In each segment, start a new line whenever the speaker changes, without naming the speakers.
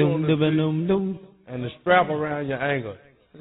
on the beat and the strap around your ankle.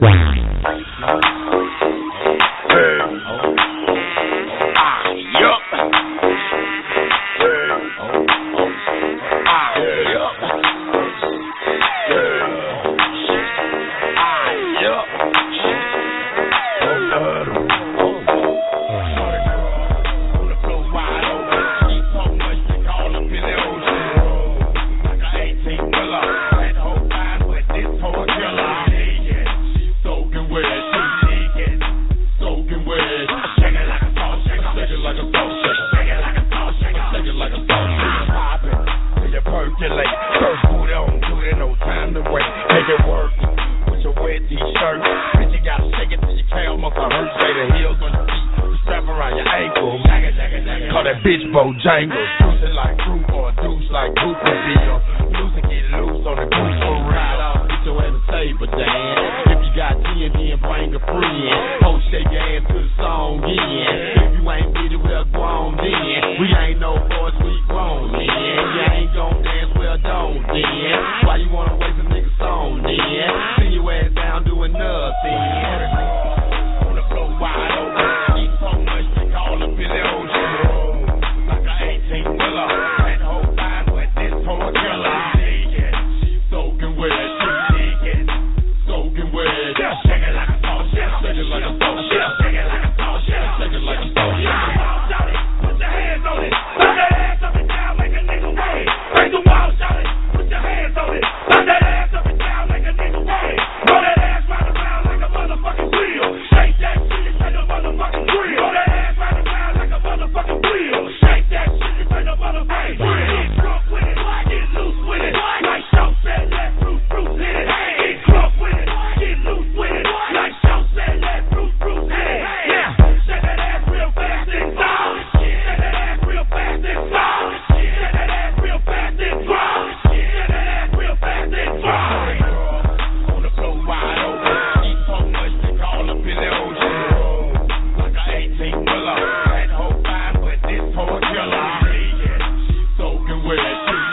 Bojangles, juicing like fruit or a deuce like Cooper Bill. Loose and get loose on the goose for real. Get your ass a table, Dan. If you got then bring a friend. Ho, shake your ass to the song again. If you ain't with it, well, grown then. We ain't no boys, we grown then. You ain't gon' dance, well, don't then. Why you wanna waste a nigga song then? Send your ass down doing nothing. On the floor wide open. Eat so much they call a Billy Ocean. That whole vibe with this whole killer. She's soaking wet, soaking wet. Shake it like a salt, shake it like a salt, shake it like a salt, shake it like a salt. Put your hands on it, put that ass up and down like a nigga wave. Break the wall, shout it, put your hands on it, put that ass up and down like a nigga wave. Roll that ass round around like a motherfucking wheel. Shake that shit like a motherfucking wheel. Roll that ass round around like a motherfucking wheel. Shake that shit like a motherfucking wheel. Get drunk with it, get loose with it. Like Show said, let Bruce hit it. Get drunk with it, get loose with it. Like Show said, let Bruce hit it. Yeah, shake that ass real fast and drop. Shake that ass real fast and drop. Shake that ass real fast and drop. Shake that ass real fast and drop. On the floor wide open, eat so much they call a Billy Ocean. Like a 18-wheeler, that whole vibe with this whole killer. She's soaking wet,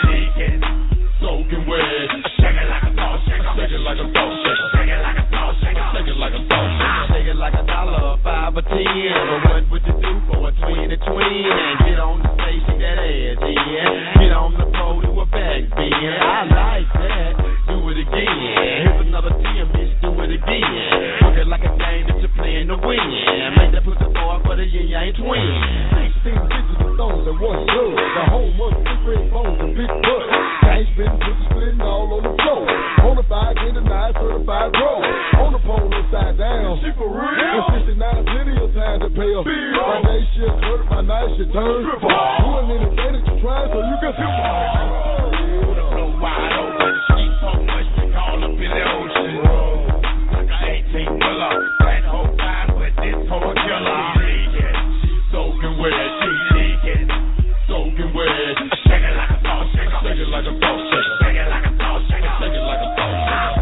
soaking wet. Shake it like a salt, shake it like a salt, shake it like a salt, shake it like a salt. Shake it like $1, $5 or $10. But what would you do for a twin to twin? And get on the stage, shake that ass in. Get on the pole, do a back bend. I like that. Do it again. Here's another 10, bitch. Do it again. Work it like a game that you're playing to win. Make that pussy boy for the yin-yang twin.
16 bitches and stones and one good. The home of big red bones and big butts. Cash been pussy splitting all on the floor. Bonafide, get a 9 certified grow. On the pole upside down. She for real. And 69 plenty of time to pay a bill. My day shit hurt, my night shit turn. Doing anything that you try so you can see.
On the floor wide open. She's so much they call a Billy Ocean. Like a 18-wheeler. That whole vibe with this whole killer. She's soaking wet, soaking wet. Shake it like a salt, shake it like a salt, shake it like a salt, shake it like a salt.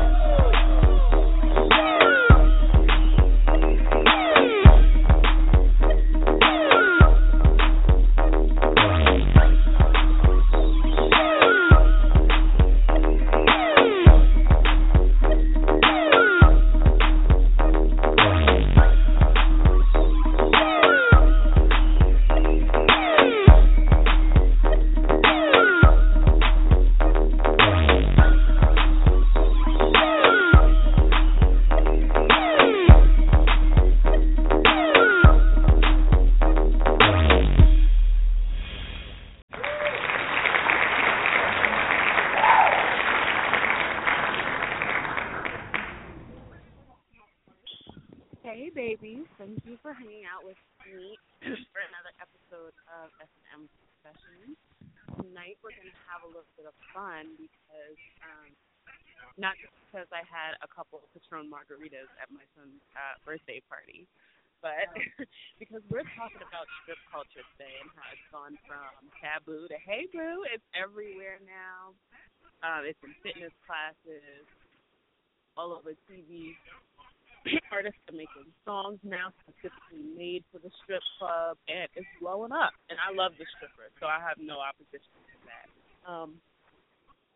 Hey, babies. Thank you for hanging out with me for another episode of S&M Sessions. Tonight we're going to have a little bit of fun because, not just because I had a couple of Patron margaritas at my son's birthday party, but because we're talking about strip culture today and how it's gone from taboo to, hey, boo, it's everywhere now. It's in fitness classes, all over TV. Artists are making songs now specifically made for the strip club, and it's blowing up. And I love the strippers, so I have no opposition to that.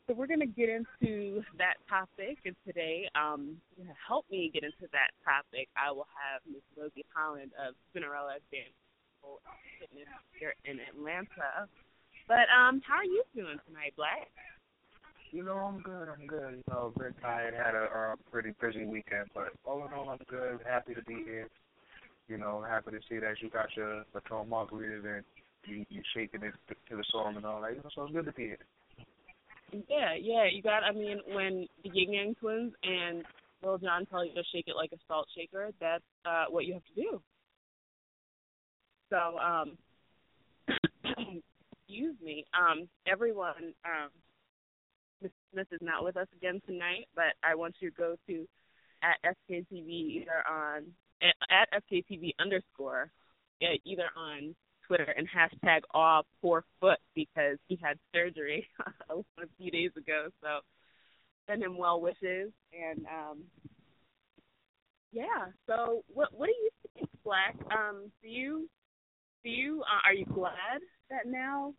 So we're going to get into that topic, and today, to help me get into that topic, I will have Miss Rosie Holland of Cinderella Dance Fitness here in Atlanta. But how are you doing tonight, Black?
You know, I'm good. You know, a bit tired. Had a pretty busy weekend, but all in all, I'm good. Happy to be here. You know, happy to see that you got your Patron margaritas and you shaking it to the song and all that. You know, so it's good to be here.
Yeah. You got. I mean, when the Yin Yang Twins and Lil Jon tell you to shake it like a salt shaker, that's what you have to do. So, excuse me. Everyone. Ms. Smith is not with us again tonight, but I want you to go to at FKTV either on at FKTV _ either on Twitter and hashtag all poor foot because he had surgery a few days ago. So send him well wishes and yeah. So what do you think, Black? Do you are you glad that now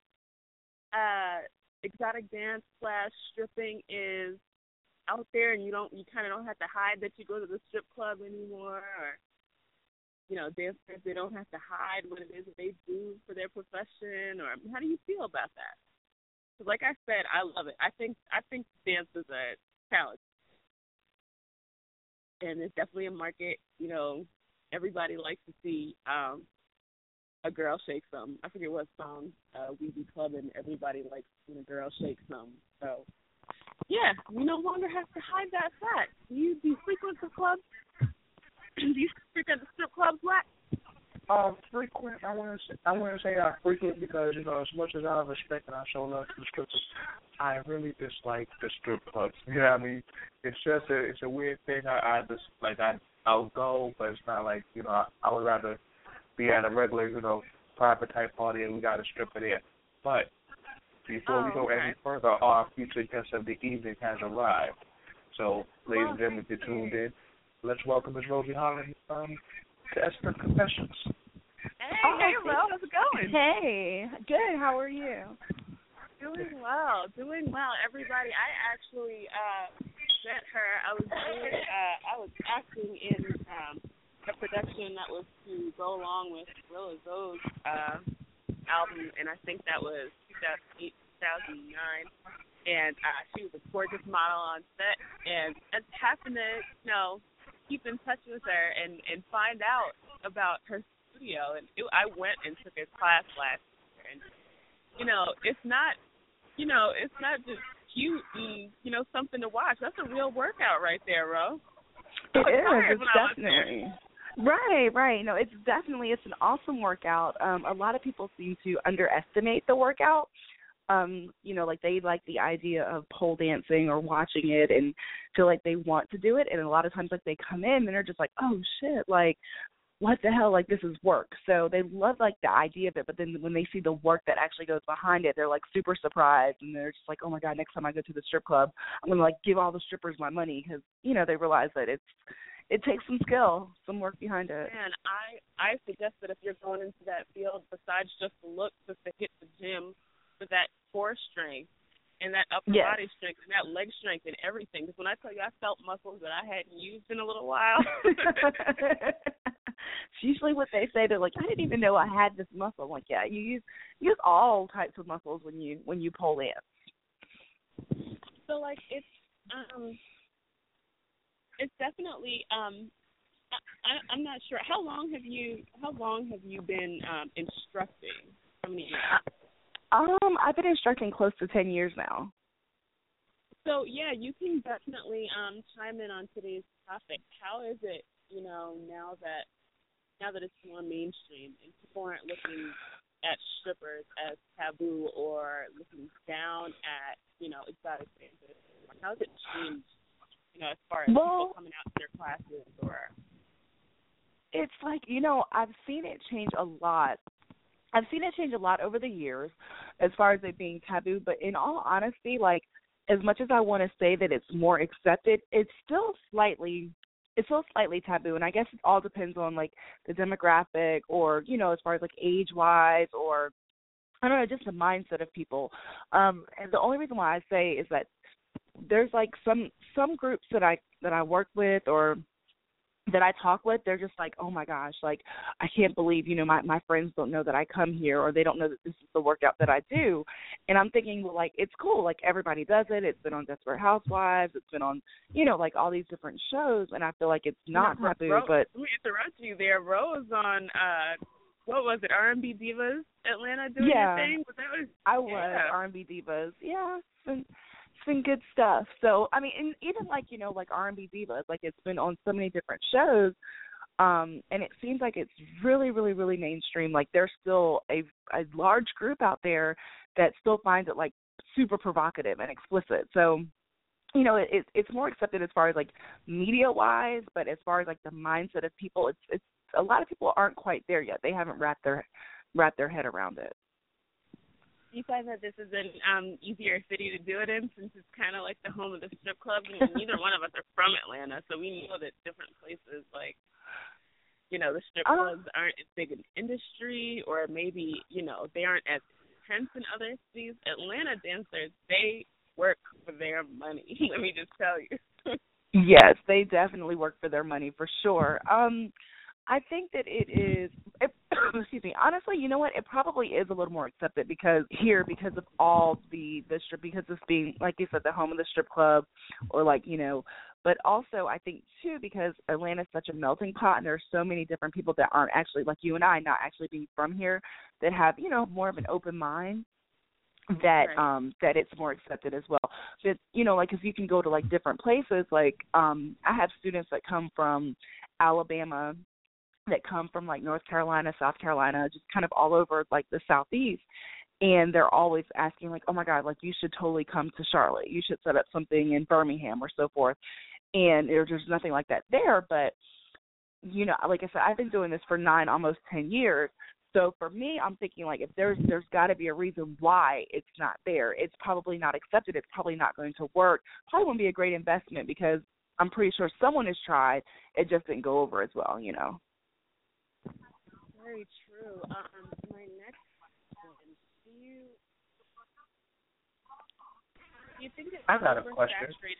exotic dance / stripping is out there and you kind of don't have to hide that you go to the strip club anymore, or you know, dancers, they don't have to hide what it is that they do for their profession, or how do you feel about that? Because like I said, I love it. I think dance is a talent, and it's definitely a market. You know, everybody likes to see a girl shake some. I forget what song we be clubbing. Everybody likes when a girl shakes some. So, yeah, you no longer have to hide that fact. Do you frequent the clubs? Do you frequent the strip clubs, Black?
Frequent. I wouldn't say I frequent because, you know, as much as I respect and I show love to the strippers, I really dislike the strip clubs. You know what I mean? It's just it's a weird thing. I'll go, but it's not like, you know, I would rather be at a regular, you know, private type party and we got a stripper there. But before we go any further, our featured guest of the evening has arrived. So, ladies and gentlemen, if you're tuned in, let's welcome Ms. Rosie Holland to Esther Confessions.
Hey, Ro, how's it going?
Hey, good. How are you?
Doing well. Everybody, I actually met her. I was acting in a production that was to go along with Gorilla Zoe's album, and I think that was 2008, 2009. And she was a gorgeous model on set, and I just happened to, you know, keep in touch with her and find out about her studio. And I went and took a class last year, and it's not just cute and something to watch. That's a real workout right there, Ro.
It is. It's definitely right. No, it's an awesome workout. A lot of people seem to underestimate the workout. Like they like the idea of pole dancing or watching it and feel like they want to do it. And a lot of times, like, they come in and they're just like, oh, shit, like, what the hell, like, this is work. So they love, like, the idea of it. But then when they see the work that actually goes behind it, they're, like, super surprised. And they're just like, oh, my God, next time I go to the strip club, I'm going to, like, give all the strippers my money because, they realize that it takes some skill, some work behind it.
And I suggest that if you're going into that field, besides just the look, just to hit the gym for that core strength and that upper body strength and that leg strength and everything. Because when I tell you I felt muscles that I hadn't used in a little while.
It's usually what they say. They're like, I didn't even know I had this muscle. I'm like, yeah, you use all types of muscles when you pole dance.
So, like, it's definitely I'm not sure. How long have you been instructing? How many years?
I've been instructing close to 10 years now.
So, yeah, you can definitely chime in on today's topic. How is it, now that it's more mainstream and people aren't looking at strippers as taboo or looking down at, exotic dancers? How has it changed, as far as people coming out to their classes or?
It's like, I've seen it change a lot. I've seen it change a lot over the years as far as it being taboo, but in all honesty, like, as much as I want to say that it's more accepted, it's still slightly taboo, and I guess it all depends on, like, the demographic or, as far as, like, age-wise or, I don't know, just the mindset of people. And the only reason why I say is that there's like some groups that I work with or that I talk with, they're just like, oh my gosh, like I can't believe, my friends don't know that I come here, or they don't know that this is the workout that I do. And I'm thinking, well, like, it's cool, like everybody does it. It's been on Desperate Housewives, it's been on, like all these different shows, and I feel like it's not taboo. But
let me interrupt you there. Ro was on what was it, R&B Divas Atlanta doing your thing?
I was R&B Divas. Yeah, it's been good stuff. So, I mean, and even like, like R&B Divas, like it's been on so many different shows, and it seems like it's really, really, really mainstream. Like there's still a large group out there that still finds it like super provocative and explicit. So, it's more accepted as far as like media-wise, but as far as like the mindset of people, it's a lot of people aren't quite there yet. They haven't wrapped their head around it.
You find that this is an easier city to do it in, since it's kind of like the home of the strip club? I mean, neither one of us are from Atlanta, so we know that different places, like, the strip clubs aren't as big an industry, or maybe, they aren't as intense in other cities. Atlanta dancers, they work for their money. Let me just tell you.
Yes, they definitely work for their money, for sure. I think that excuse me, honestly, you know what? It probably is a little more accepted because of all the strip, because it's being, like you said, the home of the strip club, or like, but also I think too, because Atlanta's such a melting pot, and there's so many different people that aren't actually, like you and I, not actually being from here, that have, more of an open mind, that that it's more accepted as well. But, like, if you can go to like different places, like I have students that come from Alabama, that come from like North Carolina, South Carolina, just kind of all over like the Southeast, and they're always asking like, oh my God, like you should totally come to Charlotte. You should set up something in Birmingham or so forth. And there's nothing like that there. But, like I said, I've been doing this for almost 10 years. So for me, I'm thinking like if there's got to be a reason why it's not there. It's probably not accepted. It's probably not going to work. Probably wouldn't be a great investment because I'm pretty sure someone has tried. It just didn't go over as well,
Very true. My next question: do you think it's
I got a question.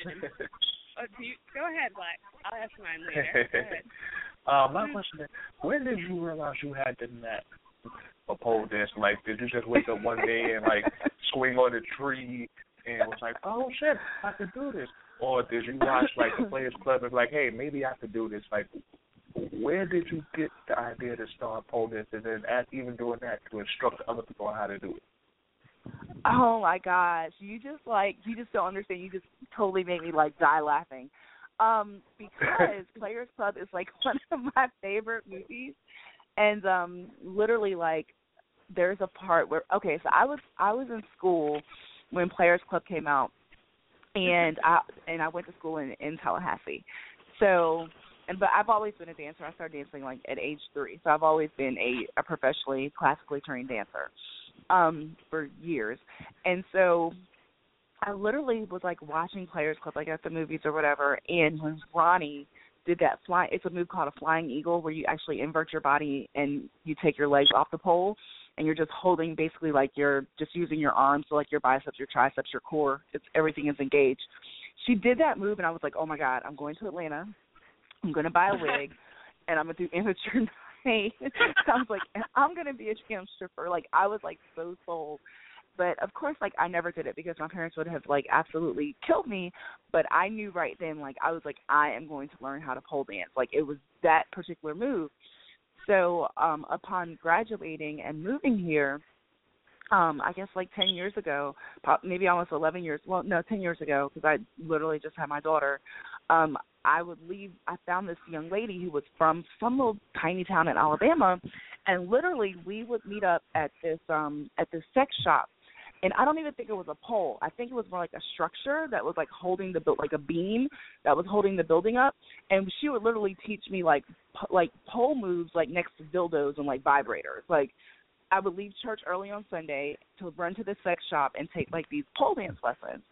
Go ahead, Black. I'll ask mine later. Go ahead.
My question is, when did you realize you had the knack for pole dance? Like, did you just wake up one day and like swing on a tree and was like, oh shit, I could do this? Or did you watch like the Players Club and like, hey, maybe I could do this? Like, where did you get the idea to start pole dance, and then even doing that to instruct other people on how to do it?
Oh my gosh, you just don't understand. You just totally made me like die laughing. Because Players Club is like one of my favorite movies, and literally like there's a part where so I was in school when Players Club came out, and I went to school in Tallahassee. So, but I've always been a dancer. I started dancing like at age 3, so I've always been a professionally classically trained dancer for years. And so I literally was like watching Players Club like at the movies or whatever, and when Ronnie did that it's a move called a flying eagle, where you actually invert your body and you take your legs off the pole and you're just holding, basically like you're just using your arms, so like your biceps, your triceps, your core, everything is engaged. She did that move and I was like, oh my God, I'm going to Atlanta, I'm going to buy a wig, and I'm going to do amateur night. I was like, I'm going to be a damn stripper. Like, I was like so sold. But of course, like, I never did it because my parents would have like absolutely killed me. But I knew right then, like, I was like, I am going to learn how to pole dance. Like, it was that particular move. So upon graduating and moving here, I guess like 10 years ago, maybe almost 11 years, 10 years ago, because I literally just had my daughter, I found this young lady who was from some little tiny town in Alabama, and literally we would meet up at this sex shop. And I don't even think it was a pole. I think it was more like a structure that was like holding like a beam that was holding the building up. And she would literally teach me like pole moves like next to dildos and like vibrators. Like, I would leave church early on Sunday to run to the sex shop and take like these pole dance lessons.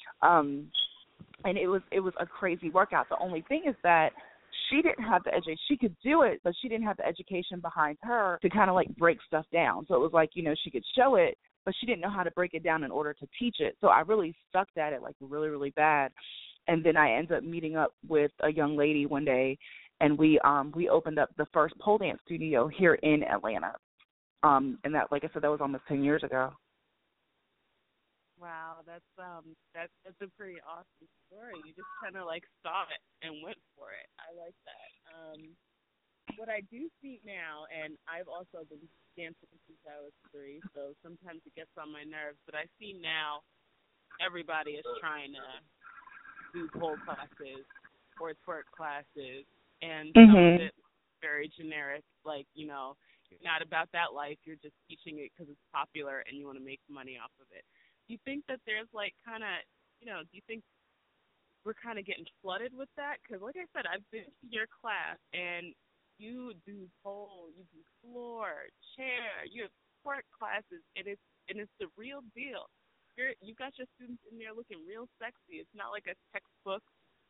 And it was a crazy workout. The only thing is that she didn't have the education. She could do it, but she didn't have the education behind her to kind of like break stuff down. So it was like, she could show it, but she didn't know how to break it down in order to teach it. So I really sucked at it like really, really bad. And then I ended up meeting up with a young lady one day, and we opened up the first pole dance studio here in Atlanta. And that, like I said, that was almost 10 years ago.
Wow, that's a pretty awesome story. You just kind of like saw it and went for it. I like that. What I do see now, and I've also been dancing since I was 3, so sometimes it gets on my nerves, but I see now everybody is trying to do pole classes or twerk classes, and some of it very generic, like, you know, you're not about that life, you're just teaching it because it's popular and you want to make money off of it. Do you think that there's like kind of, you know, do you think we're kind of getting flooded with that? Because like I said, I've been to your class and you do pole, you do floor, chair, you have twerk classes, and it's the real deal. You got your students in there looking real sexy. It's not like a textbook,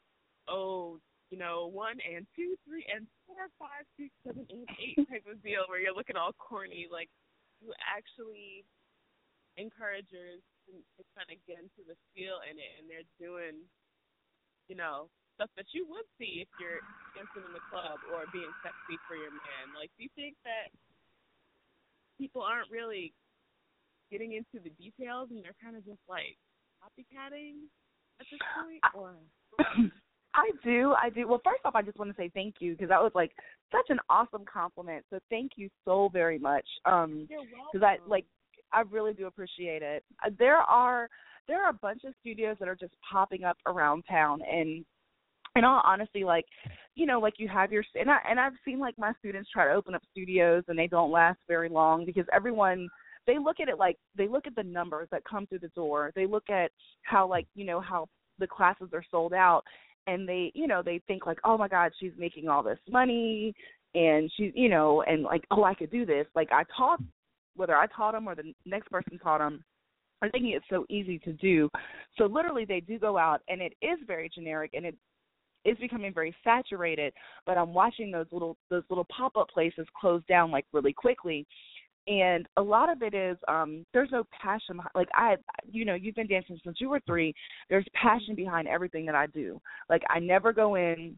you know, 1 and 2, 3 and 4, 5, 6, 7, 8 type of deal where you're looking all corny. Like, you actually encouragers to kind of get into the feel in it, and they're doing, you know, stuff that you would see if you're dancing in the club or being sexy for your man. Like, do you think that people aren't really getting into the details and they're kind of just like copycatting at this point? Or
I do. Well, first off, I just want to say thank you, because that was like such an awesome compliment. So thank you so very much.
You're welcome.
Because I really do appreciate it. There are a bunch of studios that are just popping up around town, and in all honesty, like, you know, like you have your, and I've seen like my students try to open up studios and they don't last very long, because everyone, they look at it like, they look at the numbers that come through the door. They look at how, like, you know, how the classes are sold out, and they, you know, they think like, oh my God, she's making all this money, and she's, you know, and like, oh, I could do this. Like, whether I taught them or the next person taught them, are thinking it's so easy to do. So literally they do go out, and it is very generic, and it is becoming very saturated, but I'm watching those little pop-up places close down like really quickly. And a lot of it is there's no passion. Like, you know, you've been dancing since you were 3. There's passion behind everything that I do. Like, I never go in,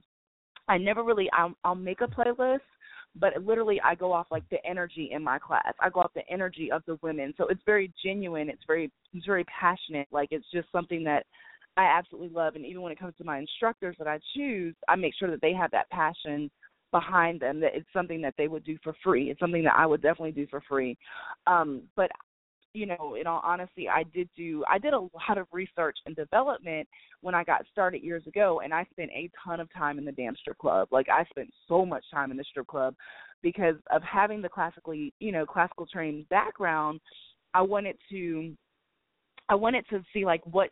I'll make a playlist, but literally I go off like the energy in my class. I go off the energy of the women. So it's very genuine. It's very passionate. Like, it's just something that I absolutely love. And even when it comes to my instructors that I choose, I make sure that they have that passion behind them, that it's something that they would do for free. It's something that I would definitely do for free. But, you know, in all honesty, I did a lot of research and development when I got started years ago, and I spent a ton of time in the damn strip club. Like, I spent so much time in the strip club because of having the classical trained background. I wanted to see like what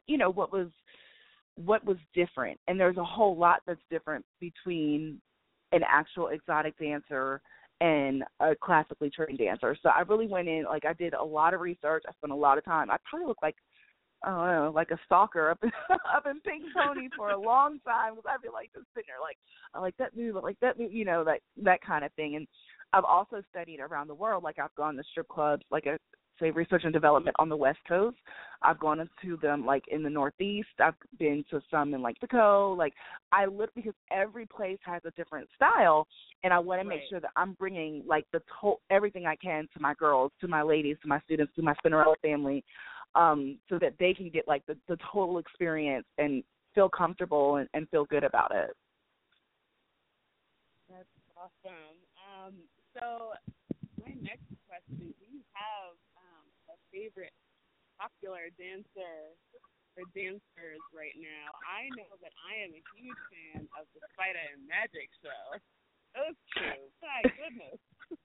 was different, and there's a whole lot that's different between an actual exotic dancer and a classically trained dancer. So I really went in, like, I did a lot of research. I spent a lot of time. I probably looked like, I don't know, like a stalker up in pink ponies for a long time, because I'd be like just sitting there like, I like that move, you know, that kind of thing. And I've also studied around the world. Like, I've gone to strip clubs, like say research and development on the West Coast. I've gone into them like in the Northeast. I've been to some in like Mexico. Like, because every place has a different style, and I want to make sure that I'm bringing like everything I can to my girls, to my ladies, to my students, to my Spinnerella family, so that they can get like the total experience and feel comfortable and feel good about it.
That's awesome. So my next question: do you have a favorite popular dancer or dancers right now? I know that I am a huge fan of the Spider and Magic show. Those two, my goodness.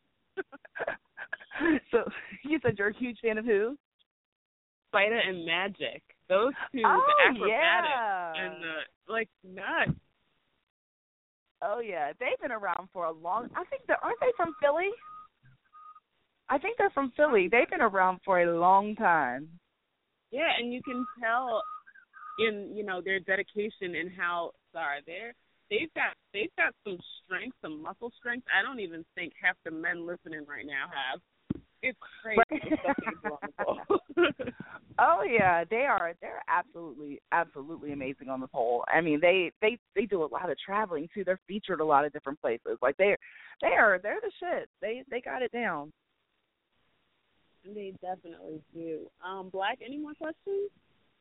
So you said you're a huge fan of who?
Spider and Magic. Those two, the acrobatics and the like nuts.
Oh yeah, they've been around for a long. I think aren't they from Philly? I think they're from Philly. They've been around for a long time.
Yeah, and you can tell in, you know, their dedication and how they've got some strength, some muscle strength. I don't even think half the men listening right now have. It's crazy the stuff they do on the pole.
Oh yeah, they're absolutely amazing on the pole. I mean, they do a lot of traveling too. They're featured a lot of different places. Like they're the shit. They got it down.
They definitely do. Black, any more questions?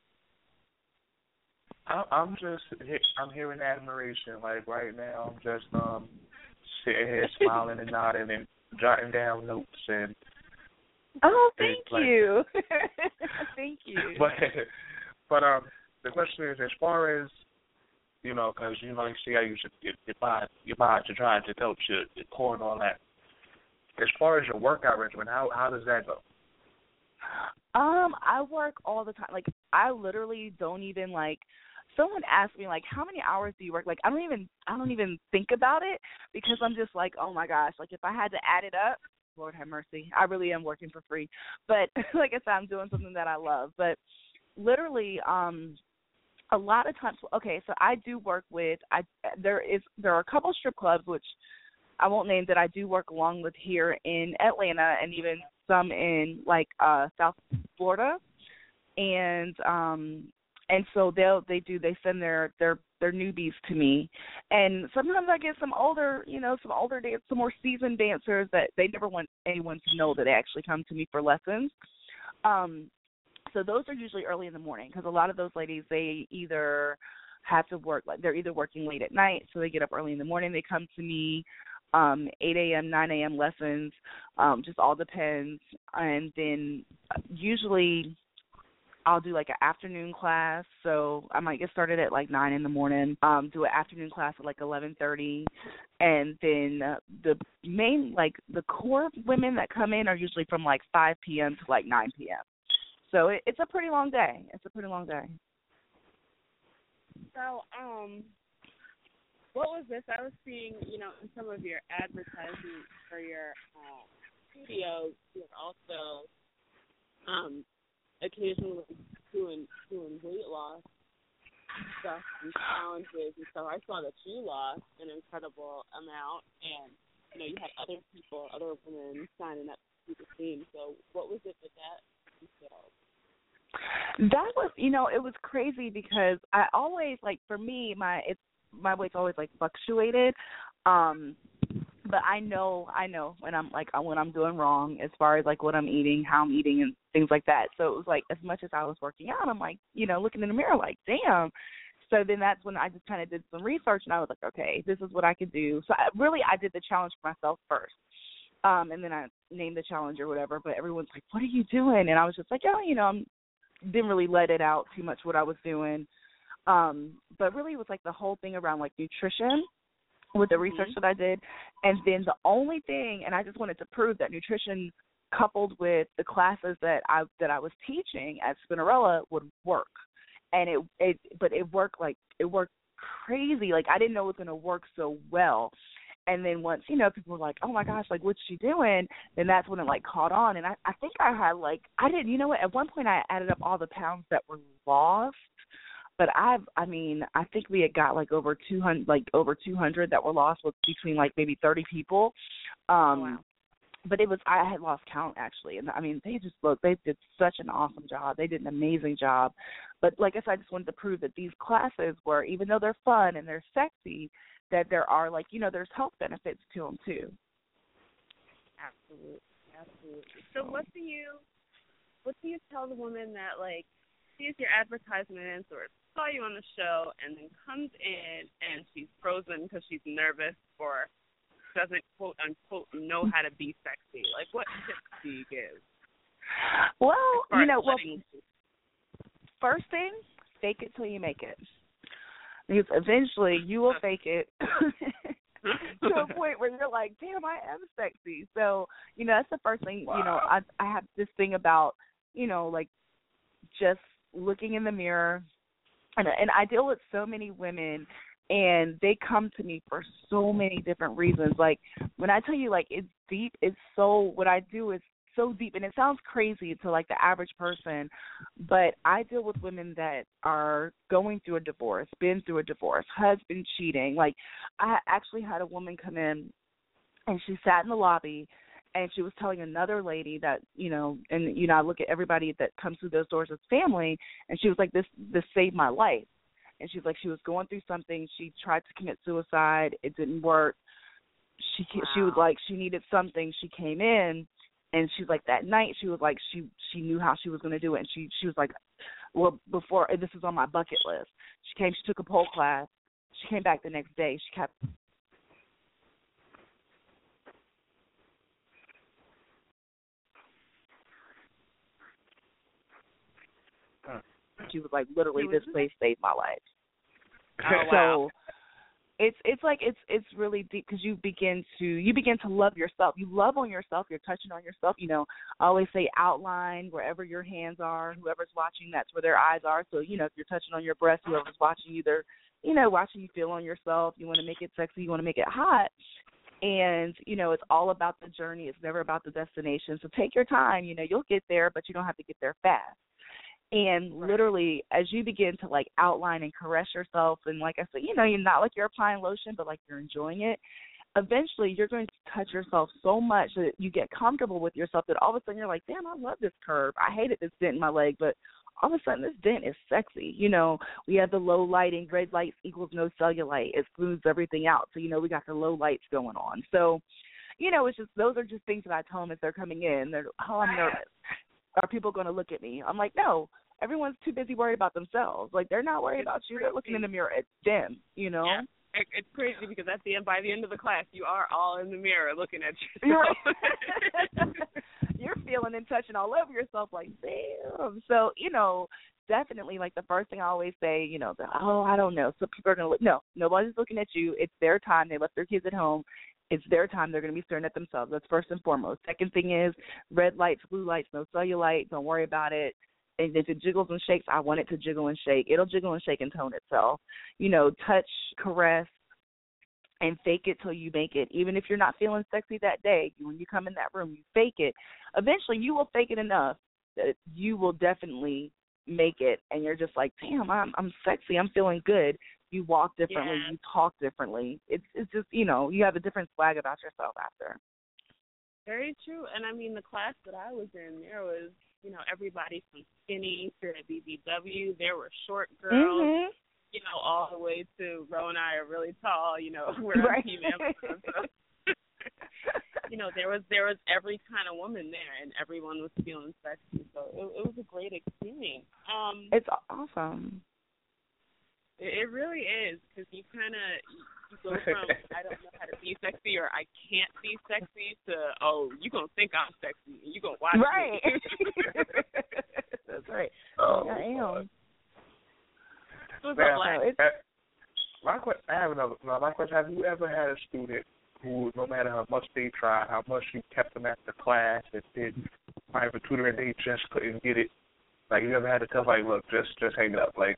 I'm hearing admiration. Like right now, I'm just sitting here smiling and nodding and jotting down notes and.
Oh, thank you. Thank you.
But the question is, as far as because you see how you buy to try to coach your core and all that. As far as your workout regimen, how does that go?
I work all the time. Like I literally don't even like. Someone asked me like, how many hours do you work? Like I don't even think about it because I'm just like, oh my gosh, like if I had to add it up. Lord have mercy. I really am working for free. But like I said, I'm doing something that I love. But literally, a lot of times, okay, so I do work with, there are a couple strip clubs, which I won't name, that I do work along with here in Atlanta and even some in like South Florida. And so they send their newbies to me, and sometimes I get some older some more seasoned dancers that they never want anyone to know that they actually come to me for lessons. So those are usually early in the morning because a lot of those ladies, they either have to work, like they're either working late at night, so they get up early in the morning. They come to me, 8 a.m., 9 a.m. lessons, just all depends, and then usually I'll do like an afternoon class, so I might get started at like 9 in the morning, do an afternoon class at like 11:30, and then the main, like the core women that come in are usually from like 5 p.m. to like 9 p.m. So it's a pretty long day.
So, what was this? I was seeing, in some of your advertisements for your studios, you're also occasionally doing weight loss stuff and challenges and stuff. I saw that you lost an incredible amount, and you had other women signing up to do the same. So what was it that entailed?
That was, it was crazy because I always, like, for me, my weight's always like fluctuated. But I know when I'm doing wrong as far as like what I'm eating, how I'm eating, and things like that. So it was like as much as I was working out, I'm like, looking in the mirror like, damn. So then that's when I just kind of did some research, and I was like, okay, this is what I could do. So I did the challenge for myself first, and then I named the challenge or whatever. But everyone's like, what are you doing? And I was just like, I didn't really let it out too much what I was doing. But really it was like the whole thing around like nutrition, with the research that I did. And then the only thing, and I just wanted to prove that nutrition coupled with the classes that I was teaching at Spinnerella would work. And it worked crazy. Like I didn't know it was going to work so well. And then once, people were like, oh my gosh, like what's she doing? Then that's when it like caught on. And I think I had at one point I added up all the pounds that were lost. But I think we had got like over 200 that were lost with between like maybe 30 people.
Wow.
But I had lost count actually. And I mean, they did such an awesome job. They did an amazing job. But like I said, I just wanted to prove that these classes were, even though they're fun and they're sexy, that there are like, there's health benefits to them too.
Absolutely. So what do you tell the woman that like sees your advertisements or saw you on the show and then comes in and she's frozen because she's nervous or doesn't quote unquote know how to be sexy? Like what tips do you give?
Well, first thing, fake it till you make it. Because eventually you will fake it to a point where you're like, damn, I am sexy. So, that's the first thing.
Wow.
I have this thing about, like just looking in the mirror. And I deal with so many women, and they come to me for so many different reasons. Like, when I tell you, like, it's deep, what I do is so deep. And it sounds crazy to, like, the average person, but I deal with women that are going through a divorce, been through a divorce, husband cheating. Like, I actually had a woman come in, and she sat in the lobby, And she was telling another lady that, and I look at everybody that comes through those doors as family, and she was like, this saved my life. And she's like, she was going through something. She tried to commit suicide. It didn't work. She was like, she needed something. She came in, and she's like, that night, she was like, she knew how she was going to do it. And she was like, well, before, this is on my bucket list. She took a pole class. She came back the next day. She was like, literally, this place saved my life.
Oh, wow.
So it's really deep because you begin to love yourself. You love on yourself. You're touching on yourself. I always say outline wherever your hands are. Whoever's watching, that's where their eyes are. So if you're touching on your breast, whoever's watching you, they're watching you feel on yourself. You want to make it sexy. You want to make it hot. And, it's all about the journey. It's never about the destination. So take your time. You'll get there, but you don't have to get there fast. And literally, as you begin to, like, outline and caress yourself, and like I said, you're not like you're applying lotion, but like you're enjoying it, eventually you're going to touch yourself so much that you get comfortable with yourself that all of a sudden you're like, damn, I love this curve. I hated this dent in my leg, but all of a sudden this dent is sexy. We have the low lighting. Red lights equals no cellulite. It smooths everything out. So, we got the low lights going on. So, it's just, those are just things that I tell them as they're coming in. They're, I'm nervous. Are people going to look at me? I'm like, no. Everyone's too busy worried about themselves. Like, they're not worried about you. They're looking in the mirror at them,
Yeah. It's crazy because by the end of the class, you are all in the mirror looking at yourself.
You're feeling and touching all over yourself like, damn. So, definitely, like, the first thing I always say, I don't know. So people are going to look. No, nobody's looking at you. It's their time. They left their kids at home. It's their time. They're going to be staring at themselves. That's first and foremost. Second thing is red lights, blue lights, no cellulite. Don't worry about it. And if it jiggles and shakes, I want it to jiggle and shake. It'll jiggle and shake and tone itself. Touch, caress, and fake it till you make it. Even if you're not feeling sexy that day, when you come in that room, you fake it. Eventually, you will fake it enough that you will definitely make it. And you're just like, damn, I'm sexy. I'm feeling good. You walk differently. Yeah. You talk differently. It's just, you have a different swag about yourself after.
Very true. And, I mean, the class that I was in, there was, everybody from skinny to BBW. There were short girls, all the way to Ro and I are really tall, we're
right.
female. There was every kind of woman there, and everyone was feeling sexy. So it was a great experience.
It's awesome.
It really is, because you kind of go from I don't know how to be sexy or I can't be sexy to, oh, you're going to think I'm sexy and you're going to watch
right.
me.
That's right.
Oh,
I am.
My question, have you ever had a student who, no matter how much they tried, how much you kept them after class and did private tutoring, they just couldn't get it? Like, you ever had to tell, like, look, just hang it up, like...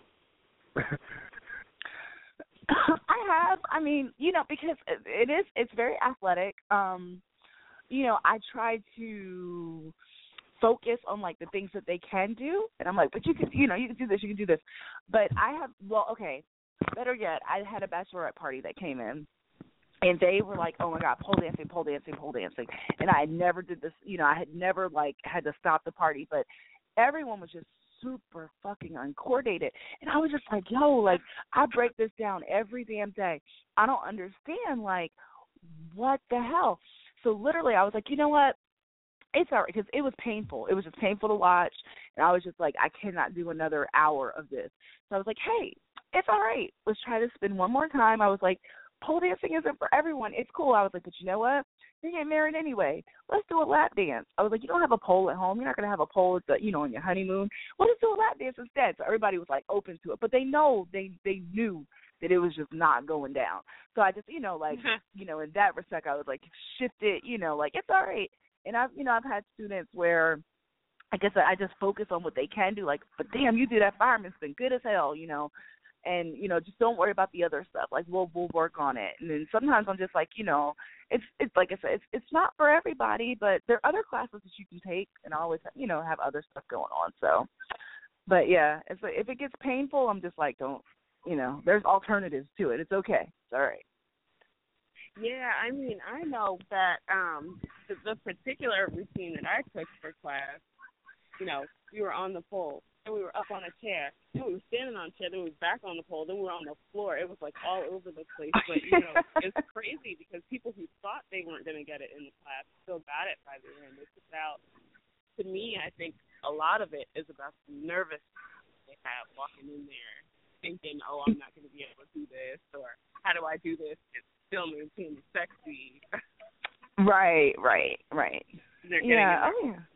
I have. I mean, because it's very athletic. I try to focus on, like, the things that they can do. And I'm like, but you can do this, you can do this. But better yet, I had a bachelorette party that came in. And they were like, oh, my God, pole dancing. And I never did this. I had never, like, had to stop the party. But everyone was just super fucking uncoordinated. And I was just like, yo, like, I break this down every damn day. I don't understand, like, what the hell? So literally I was like, you know what? It's all right, because it was painful. It was just painful to watch. And I was just like, I cannot do another hour of this. So I was like, hey, it's all right. Let's try to spin one more time. I was like, pole dancing isn't for everyone. It's cool. I was like, but you know what? You're getting married anyway. Let's do a lap dance. I was like, you don't have a pole at home. You're not going to have a pole at on your honeymoon. Well, let's do a lap dance instead. So everybody was, like, open to it. But they knew that it was just not going down. So I just, in that respect, I was like, shift it, like, it's all right. And I've had students where I guess I just focus on what they can do. Like, but damn, you do that fireman spin good as hell, And, just don't worry about the other stuff. Like, we'll work on it. And then sometimes I'm just like, it's like I said, it's not for everybody, but there are other classes that you can take, and I always, have other stuff going on. So, but yeah, it's like, if it gets painful, I'm just like, don't, there's alternatives to it. It's okay. It's all right.
Yeah, I mean, I know that the particular routine that I took for class, we were on the pole, then we were up on a chair, then we were standing on a chair, then we were back on the pole, then we were on the floor. It was like all over the place. But, it's crazy because people who thought they weren't going to get it in the class still got it by the end. It's about, to me, I think a lot of it is about the nervousness they have walking in there thinking, oh, I'm not going to be able to do this, or how do I do this and still maintain the sexy.
Right.
Yeah.
Oh, yeah.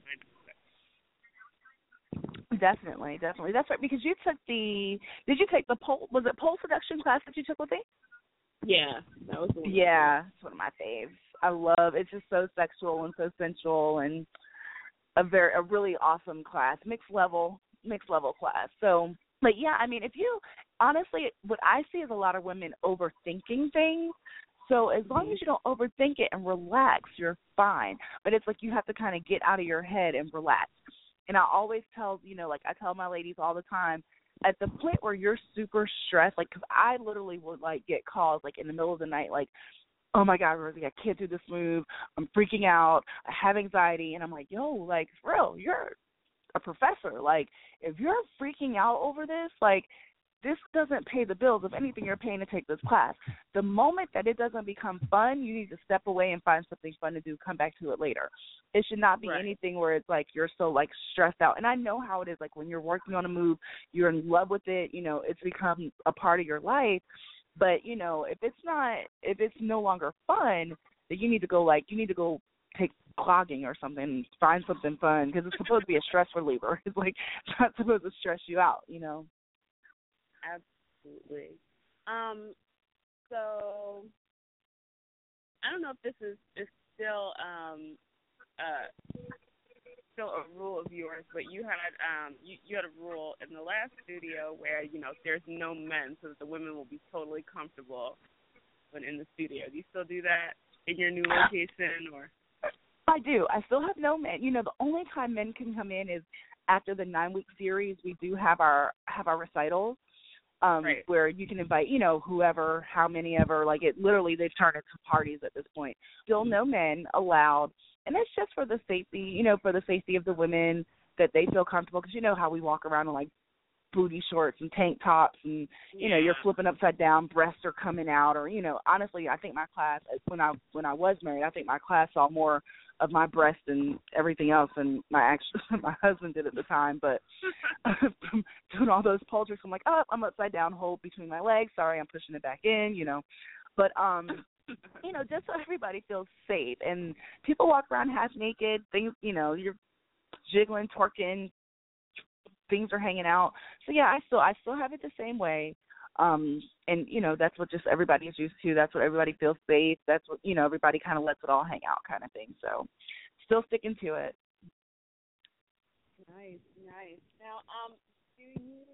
Definitely. That's right, because you took did you take the pole, was it pole seduction class that you took with me?
Yeah, that was the one.
Yeah, it's one of my faves. I love, it's just so sexual and so sensual, and a really awesome class, mixed level class. So, but yeah, I mean, if you, honestly, what I see is a lot of women overthinking things. So as long as you don't overthink it and relax, you're fine. But it's like you have to kind of get out of your head and relax. And I always tell, I tell my ladies all the time, at the point where you're super stressed, like, because I literally would, like, get calls, like, in the middle of the night, like, oh, my God, Rosie, I can't do this move. I'm freaking out. I have anxiety. And I'm like, yo, like, for real, you're a professor. Like, if you're freaking out over this, like, this doesn't pay the bills. If anything, you're paying to take this class. The moment that it doesn't become fun, you need to step away and find something fun to do. Come back to it later. It should not be anything where it's like you're so, like, stressed out. And I know how it is. Like, when you're working on a move, you're in love with it. It's become a part of your life. But, if it's no longer fun, then you need to go take clogging or something, find something fun, because it's supposed to be a stress reliever. It's like, it's not supposed to stress you out,
Absolutely. So I don't know if this is still a rule of yours, but you had you had a rule in the last studio where there's no men, so that the women will be totally comfortable when in the studio. Do you still do that in your new location, or?
I do. I still have no men. The only time men can come in is after the 9-week series. We do have our recitals. Where you can invite, whoever, how many ever, like it literally, they've turned into parties at this point. Still no men allowed. And that's just for the safety, for the safety of the women, that they feel comfortable. Because you know how we walk around in like booty shorts and tank tops and, you're flipping upside down, breasts are coming out. Or, honestly, I think my class, when I was married, I think my class saw more of my breast and everything else than my husband did at the time. But doing all those pole tricks, I'm like, oh, I'm upside down, hold between my legs. Sorry, I'm pushing it back in, But, just so everybody feels safe. And people walk around half naked, things, you're jiggling, twerking, things are hanging out. So, yeah, I still have it the same way. And, that's what just everybody is used to. That's what everybody feels safe. That's what, everybody kind of lets it all hang out kind of thing. So still sticking to it.
Nice. Now, do you,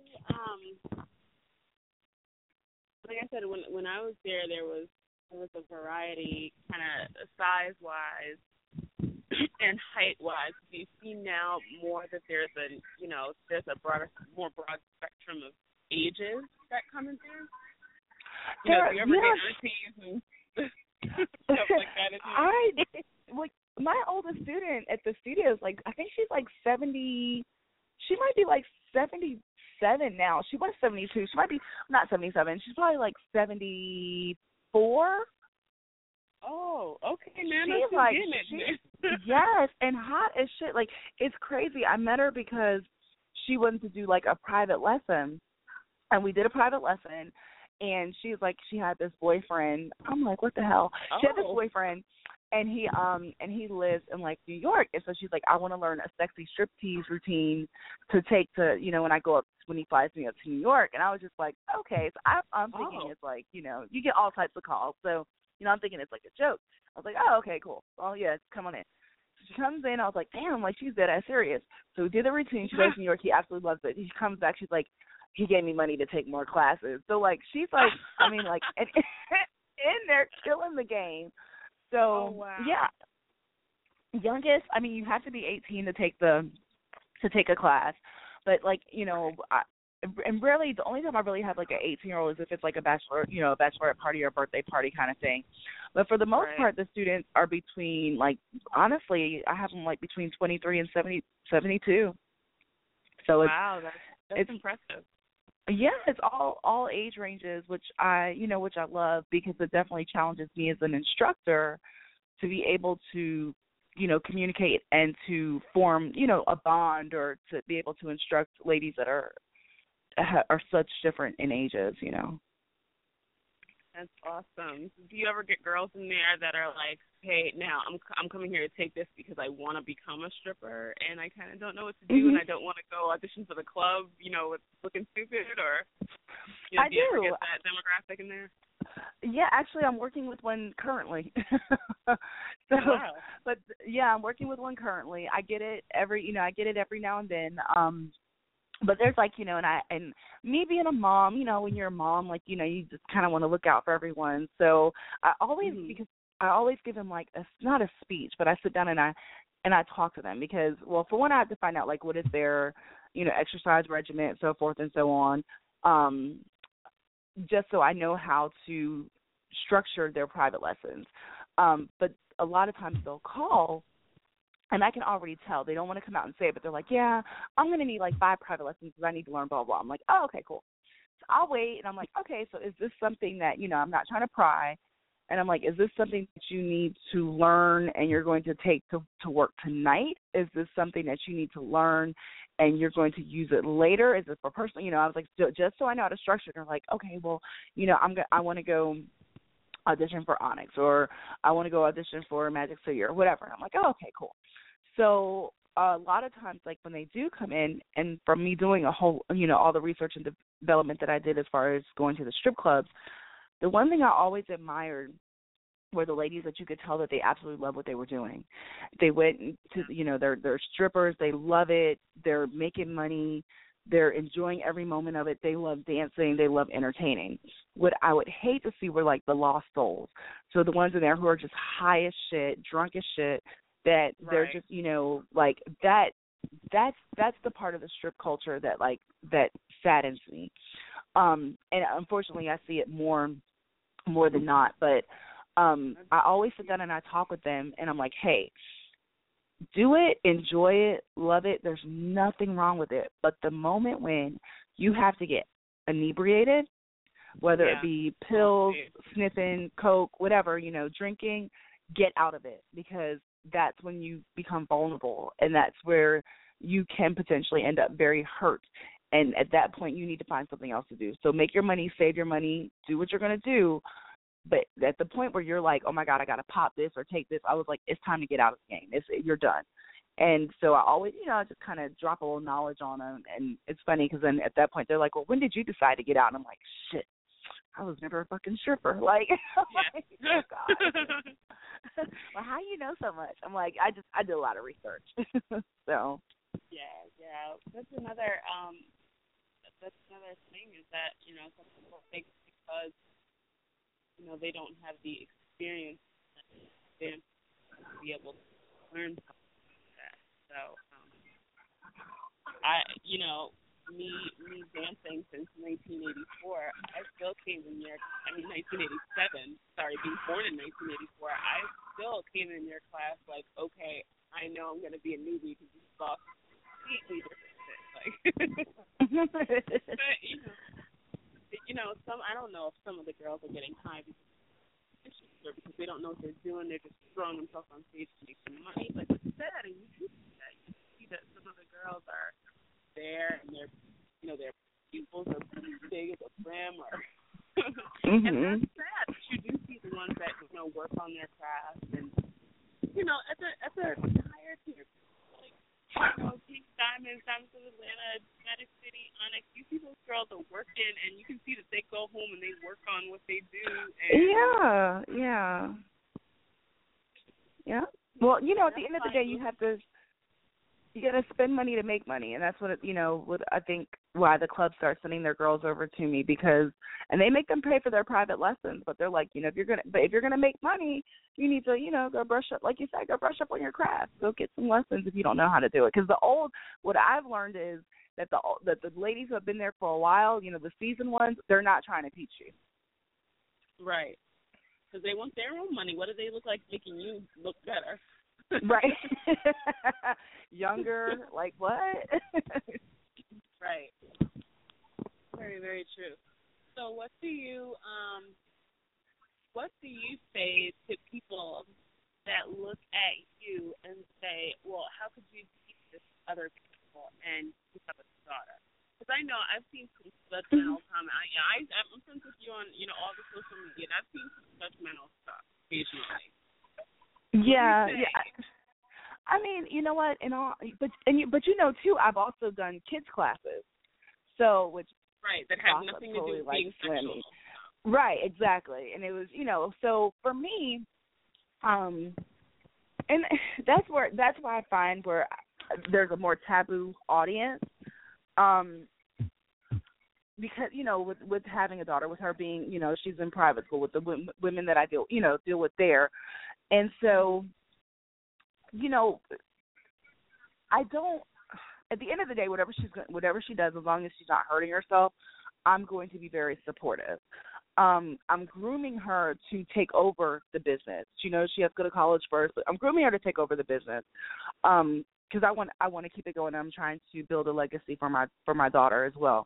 like I said, when I was there was a variety kind of size-wise and height-wise. Do you see now more that there's a more broad spectrum of ages that come in there? Do you ever get aunties and stuff like that? My oldest student at the studio is I think she's 70. She might be 77 now. She was 72. She might be not 77. She's probably 74. Oh, okay, man. She's yes, and hot as shit. It's crazy. I met her because she wanted to do a private lesson. And we did a private lesson, and she was she had this boyfriend. I'm like, what the hell? She had this boyfriend, and he lives in New York. And so she's like, I want to learn a sexy striptease routine to take to, when he flies me up to New York. And I was just like, okay. So I'm thinking it's you get all types of calls. So, I'm thinking it's a joke. I was like, oh, okay, cool. Well, yeah, come on in. So she comes in. I was like, damn, she's dead ass serious. So we did the routine. She goes to New York. He absolutely loves it. He comes back. She's like, he gave me money to take more classes. So, she's in there killing the game. So, yeah. Youngest, you have to be 18 to take a class. But,
and rarely, the only time I really have like an 18-year-old is if it's like a bachelorette party or a birthday party kind of thing. But for the most part, the students are between, like, honestly, I have them like between 23 and 72. So
wow, that's impressive.
Yeah, it's all age ranges, which I love, because it definitely challenges me as an instructor to be able to, communicate and to form, a bond, or to be able to instruct ladies that are such different in ages,
That's awesome. Do you ever get girls in there that are like, hey, now I'm coming here to take this because I want to become a stripper and I kind of don't know what to do, and I don't want to go audition for the club, with looking stupid, or
I
do you ever get that demographic in there?
Yeah, actually, I'm working with one currently.
Wow.
But yeah, I'm working with one currently. I get it every now and then. But there's like, and me being a mom, when you're a mom, like, you just kind of want to look out for everyone. So I always, because I always give them like not a speech, but I sit down and I talk to them, because, well, for one, I have to find out like what is their, exercise regimen, so forth and so on. Just so I know how to structure their private lessons. But a lot of times they'll call, and I can already tell. They don't want to come out and say it, but they're like, yeah, I'm going to need like 5 private lessons because I need to learn blah, blah. I'm like, oh, okay, cool. So I'll wait, and I'm like, okay, so is this something that, I'm not trying to pry, and I'm like, is this something that you need to learn and you're going to take to work tonight? Is this something that you need to learn and you're going to use it later? Is it for personal? I was like, just so I know how to structure it. They're like, okay, well, I want to go audition for Onyx, or I want to go audition for Magic City or whatever. And I'm like, oh, okay, cool. So a lot of times, like when they do come in, and from me doing a whole, all the research and development that I did as far as going to the strip clubs, the one thing I always admired were the ladies that you could tell that they absolutely love what they were doing. They went to, they're strippers. They love it. They're making money. They're enjoying every moment of it. They love dancing. They love entertaining. What I would hate to see were like the lost souls. So the ones in there who are just high as shit, drunk as shit, that they're just, like that's the part of the strip culture that like that saddens me. And unfortunately I see it more than not. But I always sit down and I talk with them, and I'm like, hey, do it, enjoy it, love it. There's nothing wrong with it. But the moment when you have to get inebriated, whether it be pills, sniffing, coke, whatever, drinking, get out of it, because that's when you become vulnerable, and that's where you can potentially end up very hurt. And at that point, you need to find something else to do. So make your money, save your money, do what you're going to do. But at the point where you're like, oh, my God, I got to pop this or take this, I was like, it's time to get out of the game. You're done. And so I always, I just kind of drop a little knowledge on them. And it's funny because then at that point, they're like, well, when did you decide to get out? And I'm like, shit, I was never a fucking stripper. Like, like oh, God. Well, how do you know so much? I'm like, I did a lot of research. So.
Yeah. That's another thing is that, some people think because, they don't have the experience to be able to learn something like that. So, me dancing since 1984, I still came in your, 1987, sorry, being born in 1984, I still came in your class like, okay, I know I'm going to be a newbie because you saw completely different shit. Like, but, some, I don't know if some of the girls are getting high because they don't know what they're doing. They're just throwing themselves on stage to make some money. But it's sad, and you do see that. You see that some of the girls are there, and their pupils are pretty big as a brim, or and that's sad. But you do see the ones that work on their craft, and at the higher tier, like Pink Diamonds, Diamonds of Atlanta, Magic City, Onyx. You see those girls are working, and you can see that they go home and they work on what they do. And
yeah. Well, at the end of the day, you got to spend money to make money, and that's what what I think why the clubs start sending their girls over to me, and they make them pay for their private lessons, but they're like, if you're gonna make money, you need to go brush up, like you said, go brush up on your craft, go get some lessons if you don't know how to do it, because what I've learned is that the ladies who have been there for a while, you know, the seasoned ones, they're not trying to teach you.
Right. Because they want their own money. What do they look like making you look better?
Right. Younger, like what?
Right. Very, very true. So what do you say to people that look at you and say, well, how could you teach this to other people and you have a daughter? Because I know I've seen some judgmental comments. I'm friends with you on, you know, all the social media, and I've seen some judgmental stuff occasionally.
Yeah. I mean, you know what? But you know too, I've also done kids classes, so which
that have nothing to do with being sexual.
Right, exactly. And it was, you know, so for me, and that's why I find where there's a more taboo audience, because, you know, with having a daughter, with her being, you know, she's in private school with the women that I deal with there, and so, you know, I don't. At the end of the day, whatever she does, as long as she's not hurting herself, I'm going to be very supportive. I'm grooming her to take over the business. You know, she has to go to college first, but I'm grooming her to take over the business because I want to keep it going. I'm trying to build a legacy for my daughter as well.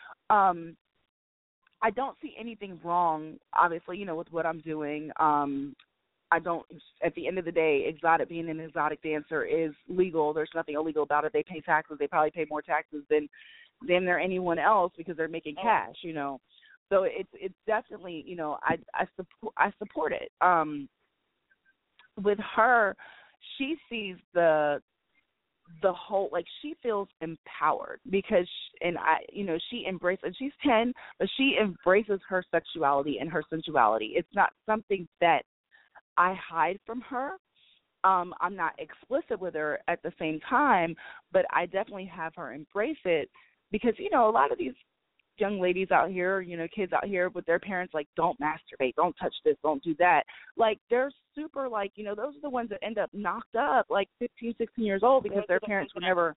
I don't see anything wrong, obviously, you know, with what I'm doing. I don't. At the end of the day, being an exotic dancer is legal. There's nothing illegal about it. They pay taxes. They probably pay more taxes than they're anyone else because they're making cash. You know, so it's definitely, you know, I support it. With her, she sees the whole, like, she feels empowered because she embraces, and she's 10, but she embraces her sexuality and her sensuality. It's not something that I hide from her. I'm not explicit with her at the same time, but I definitely have her embrace it because, you know, a lot of these young ladies out here, you know, kids out here with their parents, like, don't masturbate, don't touch this, don't do that. Like, they're super, like, you know, those are the ones that end up knocked up, like 15, 16 years old because their parents were never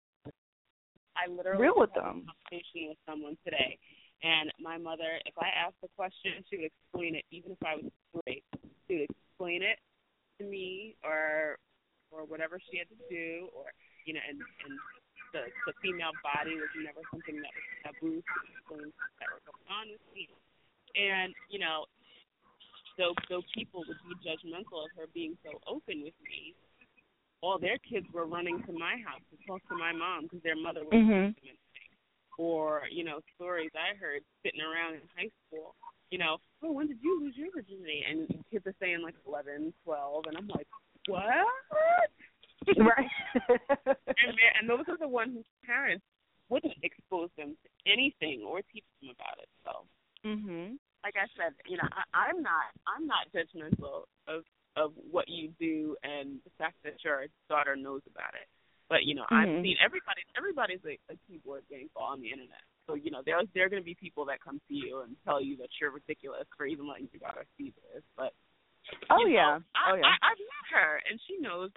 real with them.
I literally had a conversation with someone today, and my mother, if I asked a question, she would explain it, even if I was straight. She would explain it to me or whatever she had to do, or, you know, and the female body was never something that was taboo to explain that were going on with me. And, you know, though people would be judgmental of her being so open with me, all their kids were running to my house to talk to my mom because their mother was intimate. Or, you know, stories I heard sitting around in high school, you know, oh, when did you lose your virginity? And kids are saying, like, 11, 12, and I'm like, what?
Right.
and those are the ones whose parents wouldn't expose them to anything or teach them about it. So, like I said, you know, I'm not judgmental of what you do and the fact that your daughter knows about it. But, you know, I've seen everybody's a keyboard gangster on the internet. So, you know, there are going to be people that come to you and tell you that you're ridiculous for even letting your daughter see this. But I've met her, and she knows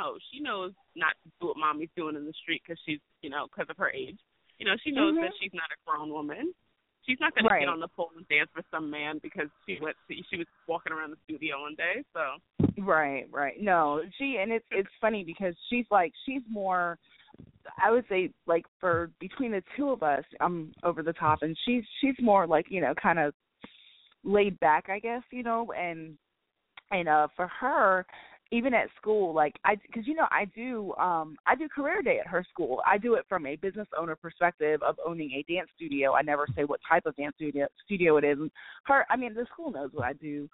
not to do what mommy's doing in the street because she's, you know, because of her age. You know, she knows that she's not a grown woman. She's not going to get on the pole and dance for some man because she was walking around the studio one day. So
right. No, it's funny because she's more. I would say, like, for between the two of us, I'm over the top, and she's more like, you know, kind of laid back, I guess, you know, and for her, even at school, like, because, you know, I do career day at her school. I do it from a business owner perspective of owning a dance studio. I never say what type of dance studio it is. And the school knows what I do.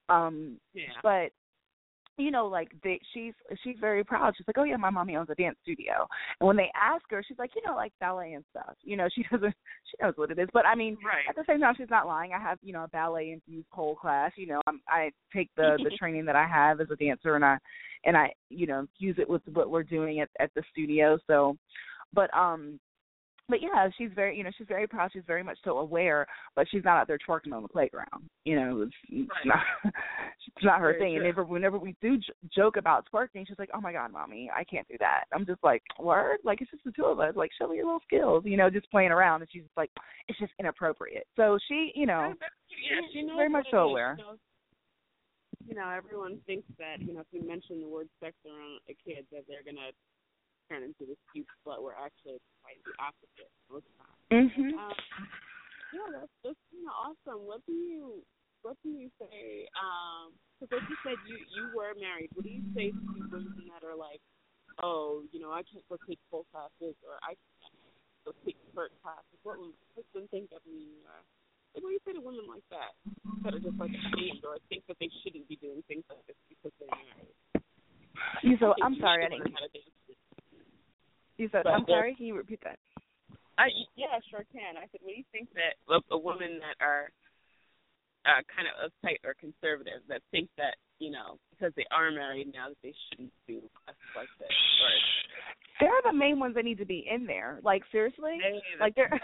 But, you know, like, she's very proud. She's like, oh yeah, my mommy owns a dance studio. And when they ask her, she's like, you know, like ballet and stuff. You know, she knows what it is. But I mean, at the same time, she's not lying. I have, you know, a ballet infused pole class. You know, I take the training that I have as a dancer, and I you know, use it with what we're doing at the studio. So, but But yeah, she's very, she's very proud. She's very much so aware, but she's not out there twerking on the playground. It's not, it's not her thing. And whenever we do joke about twerking, she's like, "Oh my God, mommy, I can't do that." I'm just like, "Word? Like it's just the two of us. Like show me your little skills, just playing around." And she's just like, "It's just inappropriate." So she,
she knows
very much so aware.
Everyone thinks that if you mention the word sex around a kid, that they're gonna turn into this cute slut, where actually it's quite the opposite most times. That's awesome. What do you say? Because like you said, you were married. What do you say to women that are like, oh, I can't go take full classes, or I can't go take spurt classes? What would husband think of me? What do you say to women like that are just like ashamed or think that they shouldn't be doing things like this because they're married?
I'm sorry, I didn't. You said, I'm sorry, can you repeat that?
Yeah, sure can. I said, what do you think that a women that are kind of uptight or conservative that think that, because they are married now that they shouldn't do classes like this?
They're the main ones that need to be in there. Like, seriously? Like, they're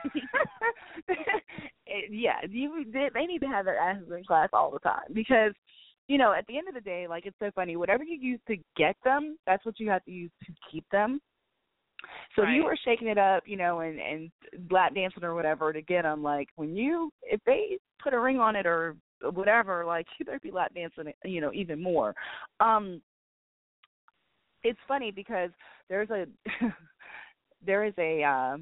yeah, they need to have their asses in class all the time because, at the end of the day, like, it's so funny. Whatever you use to get them, that's what you have to use to keep them. So if you were shaking it up, and lap dancing or whatever to get them, like, if they put a ring on it or whatever, like, you better be lap dancing, even more. It's funny because there is a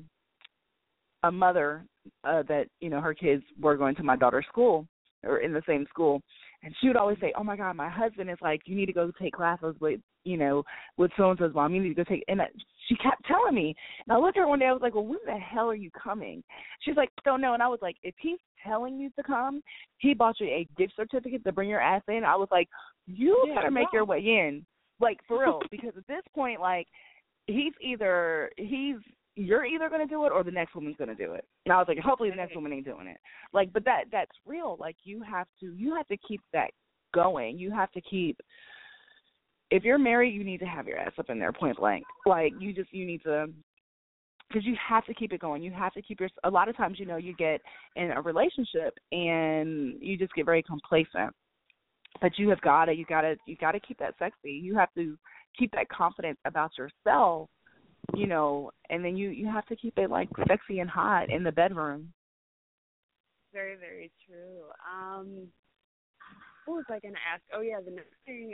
mother that, her kids were going to my daughter's school or in the same school. And she would always say, "Oh my God, my husband is like, you need to go take classes with, with so-and-so's mom. You need to go take," and she kept telling me. And I looked at her one day, I was like, "Well, when the hell are you coming?" She's like, "Don't know." And I was like, "If he's telling you to come, he bought you a gift certificate to bring your ass in." I was like, "You better make your way in." Like, for real, because at this point, like, you're either going to do it or the next woman's going to do it. And I was like, hopefully the next woman ain't doing it. Like, but that's real. Like, you have to keep that going. You have to keep, if you're married, you need to have your ass up in there point blank. Like, you need to, because you have to keep it going. You have to keep a lot of times, you get in a relationship and you just get very complacent. But you got to keep that sexy. You have to keep that confidence about yourself, and then you have to keep it like sexy and hot in the bedroom.
Very, very true. What was I going to ask? Oh yeah, the next thing.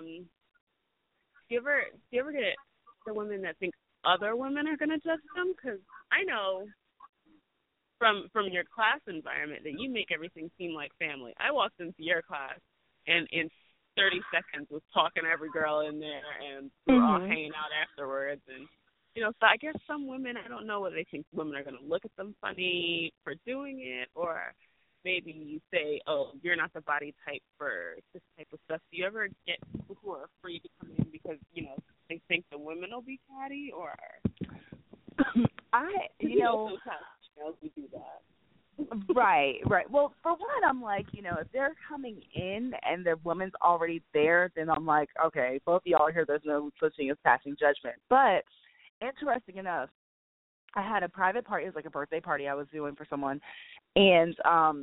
Do you ever get the women that think other women are going to judge them? Because I know from your class environment that you make everything seem like family. I walked into your class and in 30 seconds was talking to every girl in there, and we were all hanging out afterwards. And, so I guess some women, I don't know whether they think women are going to look at them funny for doing it, or maybe you say, oh, you're not the body type for this type of stuff. Do you ever get people who are afraid to come in because, they think the women will be catty, or?
Sometimes we do that. Right. Well, for one, I'm like, if they're coming in and the woman's already there, then I'm like, okay, both of y'all are here. There's no such thing as passing judgment. But interesting enough, I had a private party. It was like a birthday party I was doing for someone, and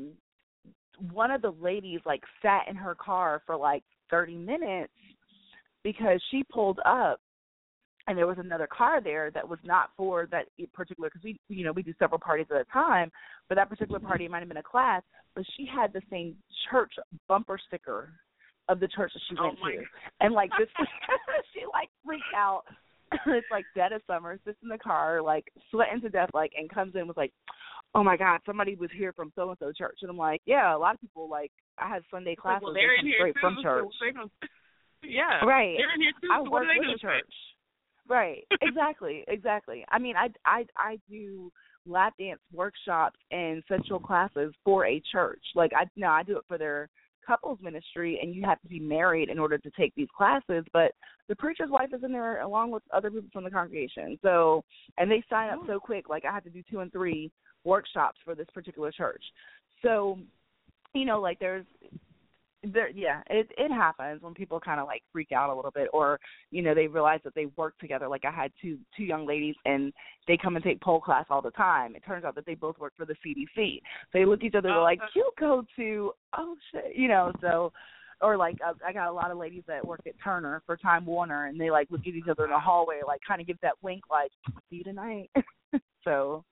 one of the ladies like sat in her car for like 30 minutes because she pulled up. And there was another car there that was not for that particular, because we do several parties at a time. For that particular party, it might have been a class, but she had the same church bumper sticker of the church that she went to. And like this, she like freaked out. It's like dead of summer, sits in the car, like sweating to death, like, and comes in was like, "Oh my God, somebody was here from so and so church." And I'm like, yeah, a lot of people, like, I had Sunday classes
well, they're in here
straight
too,
from church.
Yeah,
right.
They're in here too.
I
So
work with
the
church. Right, exactly. I mean, I do lap dance workshops and sensual classes for a church. Like, I do it for their couples ministry, and you have to be married in order to take these classes. But the preacher's wife is in there along with other people from the congregation. So, and they sign up so quick. Like, I have to do 2 and 3 workshops for this particular church. So, like, there it happens when people kind of like freak out a little bit, or they realize that they work together. Like I had two young ladies, and they come and take pole class all the time. It turns out that they both work for the CDC. So they look at each other, they're like, "You go to so." Or like I got a lot of ladies that work at Turner for Time Warner, and they like look at each other in the hallway, like kind of give that wink, like "See you tonight." So.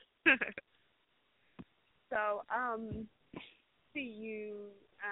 So, do you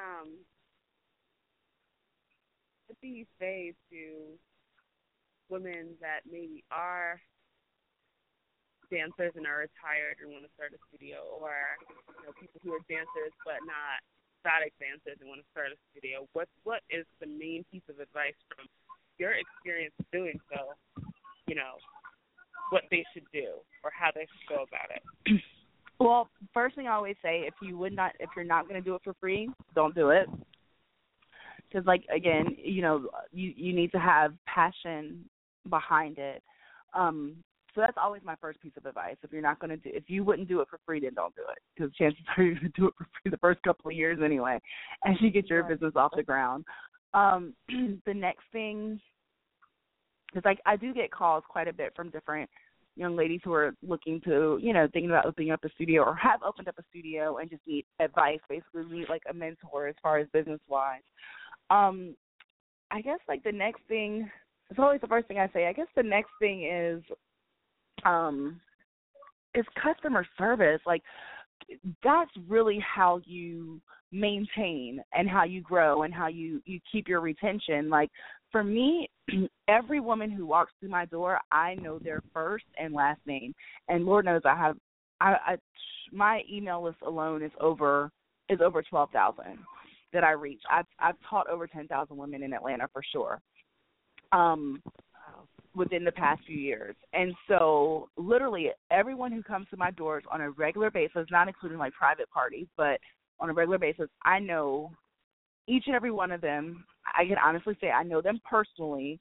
what do you say to women that maybe are dancers and are retired and want to start a studio, or people who are dancers but not exotic dancers and want to start a studio? What is the main piece of advice from your experience doing so? What they should do or how they should go about it.
Well, first thing I always say, if you're not going to do it for free, don't do it. Because, like, again, you need to have passion behind it. So that's always my first piece of advice. If you wouldn't do it for free, then don't do it. Because chances are you're going to do it for free the first couple of years anyway, as you get your business off the ground. The next thing, because I do get calls quite a bit from different young ladies who are looking to, thinking about opening up a studio or have opened up a studio and just need advice, basically need like a mentor as far as business-wise. I guess like the next thing, it's always the first thing I say, I guess the next thing is customer service. Like that's really how you maintain and how you grow and how you keep your retention. Like for me, every woman who walks through my door, I know their first and last name. And Lord knows my email list alone is over 12,000 that I reach. I've taught over 10,000 women in Atlanta for sure. Within the past few years. And so literally everyone who comes to my doors on a regular basis, not including like private parties, but on a regular basis, I know each and every one of them. I can honestly say I know them personally.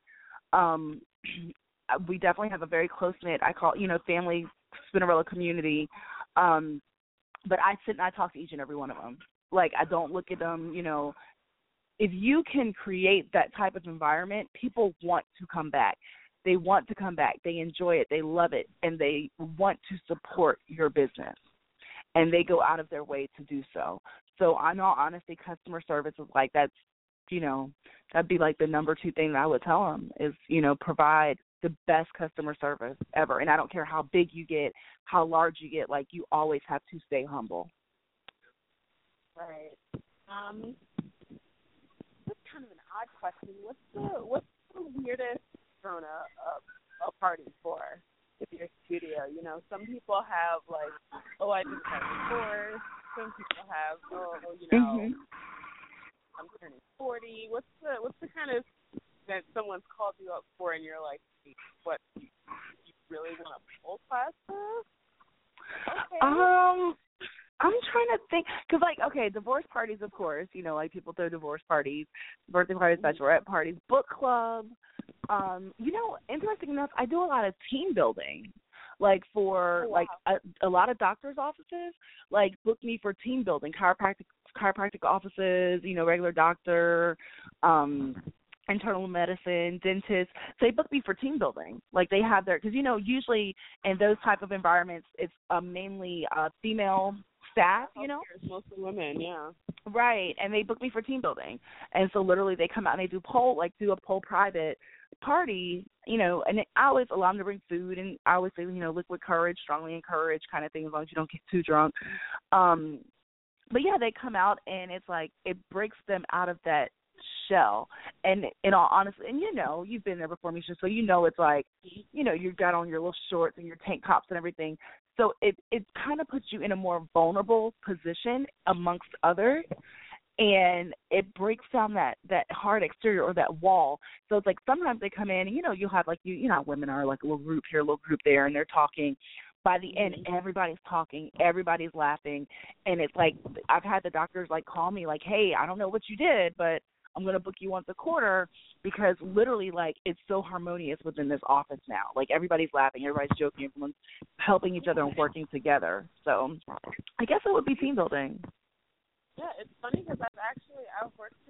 We definitely have a very close-knit, I call, family Spinnerella community. But I sit and I talk to each and every one of them. Like I don't look at them, If you can create that type of environment, people want to come back. They want to come back. They enjoy it. They love it. And they want to support your business. And they go out of their way to do so. So in all honesty, customer service is like that'd be like the number 2 thing that I would tell them is, provide the best customer service ever. And I don't care how big you get, how large you get, like you always have to stay humble.
Right. That's kind of an odd question. What's the weirdest thrown a party for with your studio? Some people have like, I just had a course. Some people have, I'm turning 40. What's the kind of that someone's called you up for, and you're like, what, you really want a full class for? Okay. I'm trying to think, because, divorce parties, of course, like people throw divorce parties, birthday parties, bachelorette parties, book club. Interesting enough, I do a lot of team building, like for, a lot of doctors' offices, like, book me for team building, chiropractic offices, regular doctor, internal medicine, dentists. So they book me for team building. Like, they have their, because, usually in those type of environments, it's mainly female staff, It's mostly women, yeah.
Right, and they book me for team building. And so literally they come out and they do a pole private party, and I always allow them to bring food, and I always say, liquid courage, strongly encourage kind of thing, as long as you don't get too drunk. But yeah, they come out and it's like it breaks them out of that shell. And in all honesty, and you've been there before, Misha, so it's like, you've got on your little shorts and your tank tops and everything. So it kind of puts you in a more vulnerable position amongst others, and it breaks down that hard exterior or that wall. So it's like sometimes they come in and, you'll have like, women are like a little group here, a little group there, and they're talking. By the end, everybody's talking, everybody's laughing, and it's like I've had the doctors like call me like, hey, I don't know what you did, but I'm going to book you once a quarter, because literally, like, it's so harmonious within this office now. Like, everybody's laughing, everybody's joking, everyone's helping each other and working together. So I guess it would be team building.
Yeah, it's funny because I've worked in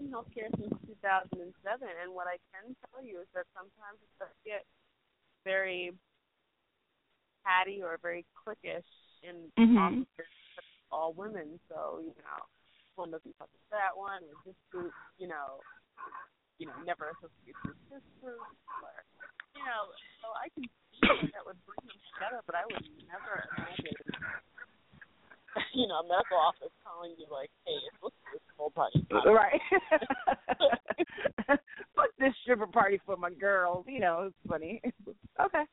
in healthcare since 2007, and what I can tell you is that sometimes it does get very catty or very cliquish in officers, all women. So, one doesn't talk to that one, or this group, never associates with this group, or, so I can see that would bring them together, but I would never imagine, a medical office calling you like, hey, it's supposed to be a full party.
Right. Fuck this stripper party for my girls. It's funny. Okay.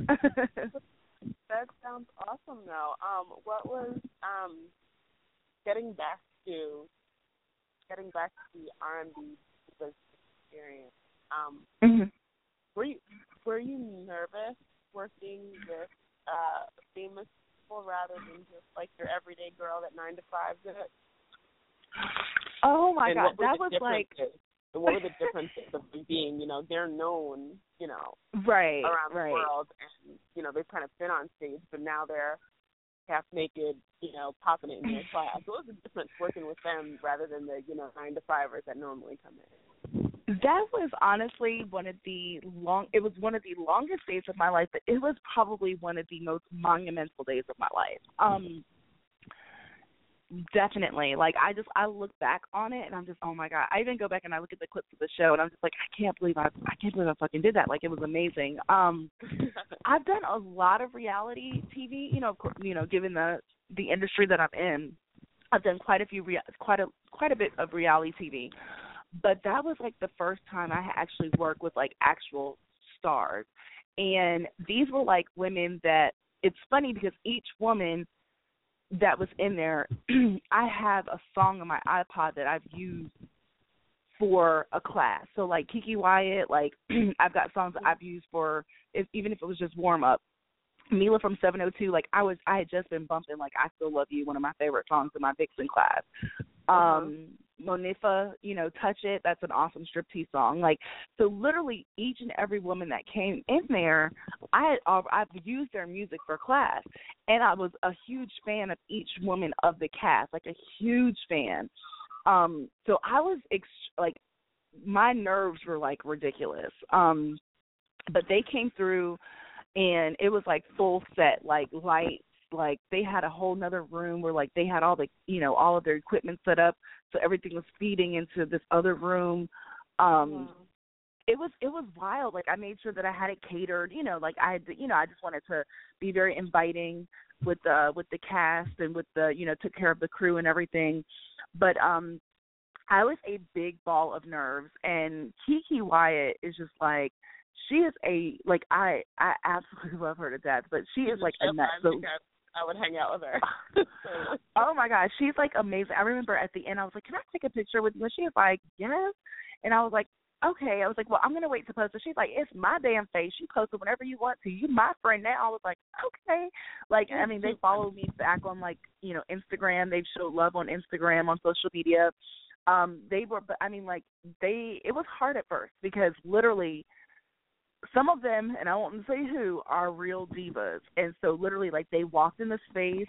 That sounds awesome, though. What was getting back to the R&B experience? Were you nervous working with famous people rather than just like your everyday girl that 9 to 5 did it?
Oh my God, that was like.
What were the differences of being, they're known,
right,
around the
right.
world, and, they've kind of been on stage, but now they're half naked, popping it in their class. What was the difference working with them rather than the, 9 to 5ers that normally come in?
That was honestly one of the longest days of my life, but it was probably one of the most monumental days of my life. Definitely. Like, I look back on it, and I'm just, oh, my God. I even go back and I look at the clips of the show, and I'm just like, I can't believe I fucking did that. Like, it was amazing. I've done a lot of reality TV, of course, given the industry that I'm in. I've done quite a bit of reality TV. But that was, like, the first time I actually worked with, like, actual stars. And these were, like, women that, it's funny because each woman that was in there, I have a song on my iPod that I've used for a class. So, like, Kiki Wyatt, like, I've got songs that I've used for, even if it was just warm-up. Mila from 702, like, I had just been bumping, like, I Still Love You, one of my favorite songs in my Vixen class. Monifa, Touch It, that's an awesome striptease song. Like, so literally each and every woman that came in there, I've used their music for class, and I was a huge fan of each woman of the cast, like a huge fan. So I was my nerves were like ridiculous. But they came through, and it was like full set, like lights. Like, they had a whole nother room where, like, they had all the, all of their equipment set up, so everything was feeding into this other room. It was wild. Like, I made sure that I had it catered. Like, I just wanted to be very inviting with the cast and with the, took care of the crew and everything. But I was a big ball of nerves, and Kiki Wyatt is just like. She is I absolutely love her to death, but she is like a nut. So
I would hang out with her.
Oh my gosh, she's like amazing. I remember at the end I was like, "Can I take a picture with you?" And she was like, "Yes." And I was like, "Okay." I was like, "Well, I'm gonna wait to post it." She's like, "It's my damn face. You post it whenever you want to. You my friend now." I was like, "Okay." Like, I mean, they follow me back on Instagram. They've showed love on Instagram, on social media. It was hard at first because literally. Some of them, and I won't say who, are real divas. And so literally, like, they walked in the space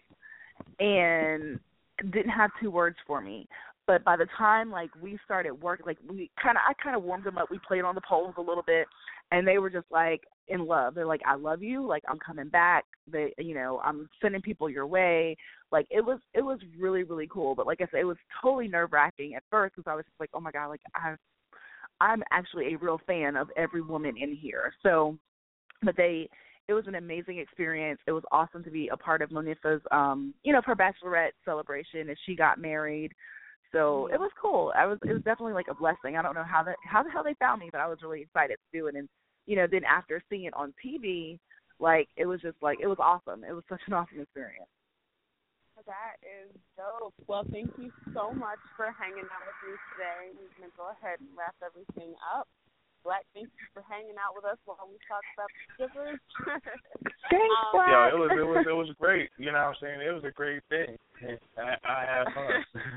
and didn't have 2 words for me. But by the time, like, we started work, like, I kind of warmed them up. We played on the poles a little bit, and they were just, like, in love. They're like, I love you. Like, I'm coming back. I'm sending people your way. Like, it was really, really cool. But like I said, it was totally nerve-wracking at first because I was just like, oh, my God, like, I'm actually a real fan of every woman in here. So, but it was an amazing experience. It was awesome to be a part of Monifa's, her bachelorette celebration as she got married. So it was cool. It was definitely like a blessing. I don't know how the hell they found me, but I was really excited to do it. And, then after seeing it on TV, like, it was just like, it was awesome. It was such an awesome experience.
That is dope. Well, thank you so much for hanging out with me today. We're going to go ahead and wrap everything up. Black, thank you for hanging out with us while we talk about strippers.
Thanks, Black.
Yeah, it was great. You know what I'm saying? It was a great thing. I had fun.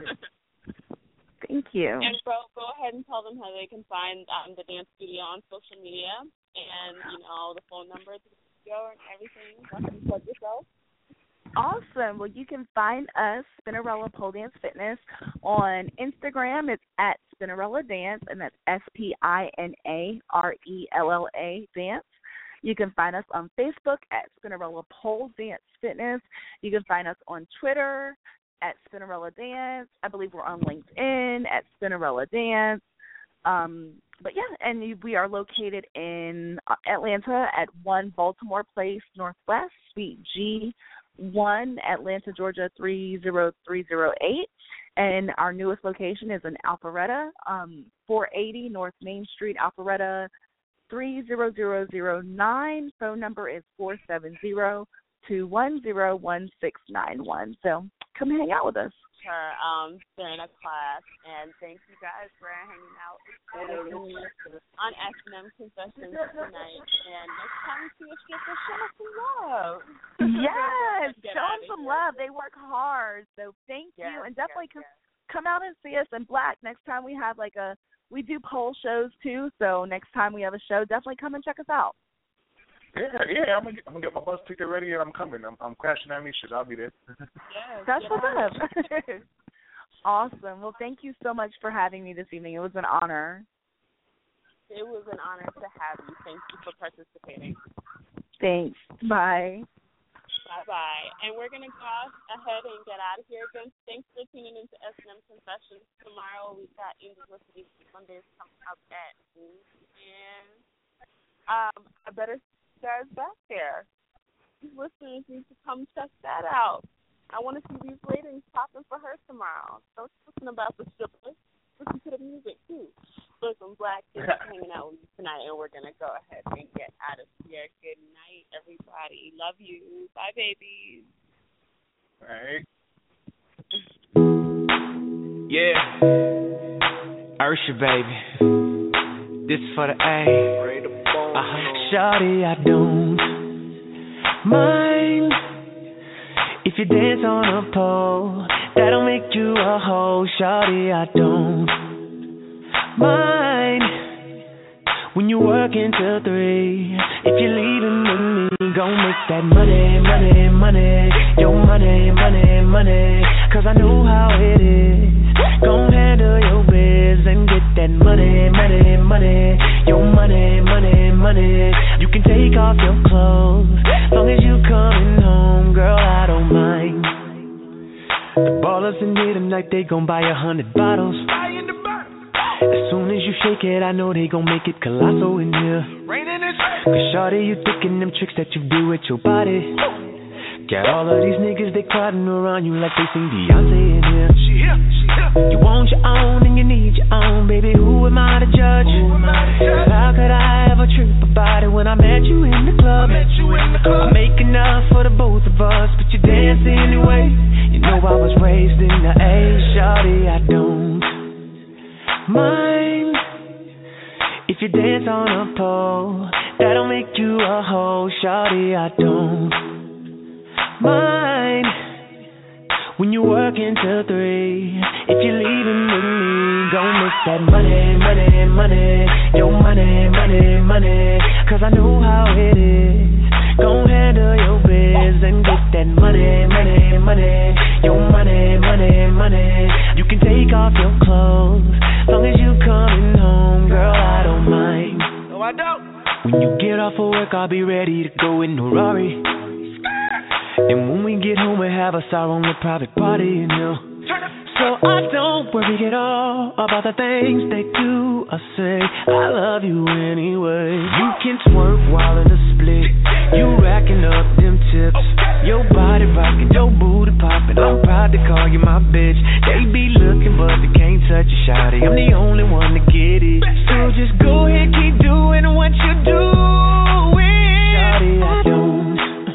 Thank you.
And go ahead and tell them how they can find the dance studio on social media and, the phone number to the studio and everything. Go ahead and plug yourself.
Awesome. Well, you can find us, Spinnerella Pole Dance Fitness, on Instagram. It's at Spinnerella Dance, and that's SPINARELLA Dance. You can find us on Facebook at Spinnerella Pole Dance Fitness. You can find us on Twitter at Spinnerella Dance. I believe we're on LinkedIn at Spinnerella Dance. But yeah, and we are located in Atlanta at 1 Baltimore Place Northwest, Suite G1, Atlanta, Georgia 30308. And our newest location is in Alpharetta, 480 North Main Street, Alpharetta 30009. Phone number is 470-210-1691. So come hang out with us.
During a class, and thank you guys for hanging out on S&M Confessions tonight. And next time you see a stripper, show us some love.
Yes, show them some love. They work hard, so thank you, and definitely come out and see us in Black next time we have we do pole shows too. So next time we have a show, definitely come and check us out.
Yeah, I'm gonna get my bus ticket ready and I'm coming. I'm crashing at Misha's. I'll be there.
That's what's up. Awesome. Well, thank you so much for having me this evening. It was an honor.
It was an honor to have you. Thank you for participating.
Thanks. Bye.
Bye-bye. And we're going to go ahead and get out of here. Again, thanks for tuning into S&M Confessions. Tomorrow we've got Angels with Me. Mondays coming up at noon. And I better see you guys back there. These listeners need to come check that out. I want to see these ratings popping for her tomorrow. Don't listen about the strippers. Listen to the music, too. Listen, Black is hanging out with you tonight, and we're going to go ahead and get out of here. Good night, everybody. Love you. Bye, babies.
All right.
Yeah. Ursha, baby. This is for the A. Shawty, I don't mind if you dance on a pole. That'll make you a hoe. Shawty, I don't mind when you work until 3. If you're leaving with me, gon' make that money, money, money. Your money, money, money. 'Cause I know how it is. Gon' handle your biz and get that money, money, money. Your money, money, money. You can take off your clothes, long as you coming home, girl, I don't mind. The ballers in here tonight, they gon' buy 100 bottles. As soon as you shake it, I know they gon' make it colossal in here. 'Cause shawty, you thinking them tricks that you do with your body. Got all of these niggas, they crowding around you like they sing Beyonce in here. You want your own and you need your own, baby, who am I to judge? How could I ever trip about it when I met you in the club? I make enough for the both of us, but you dance anyway. You know I was raised in the A, shawty, I don't mind if you dance on a pole. That'll make you a hoe, shawty, I don't mind when you work until 3. If you're leaving with me, gon' make that money, money, money. Your money, money, money. 'Cause I know how it is. Gon' handle your biz and get that money, money, money. Your money, money, money. You can take off your clothes, long as you coming home, girl, I don't mind.
No, I don't.
When you get off of work, I'll be ready to go in a Rari. And when we get home, we have us our own private party, you know. So I don't worry at all about the things they do or say. I love you anyway. You can twerk while in the split. You racking up them tips. Your body rocking, your booty popping. I'm proud to call you my bitch. They be looking, but they can't touch you, shawty. I'm the only one to get it. So just go ahead, keep doing what you doing. Shawty, I don't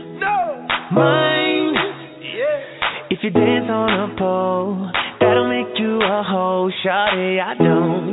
mind if you dance on a pole. That'll make you a hoe, shawty, I don't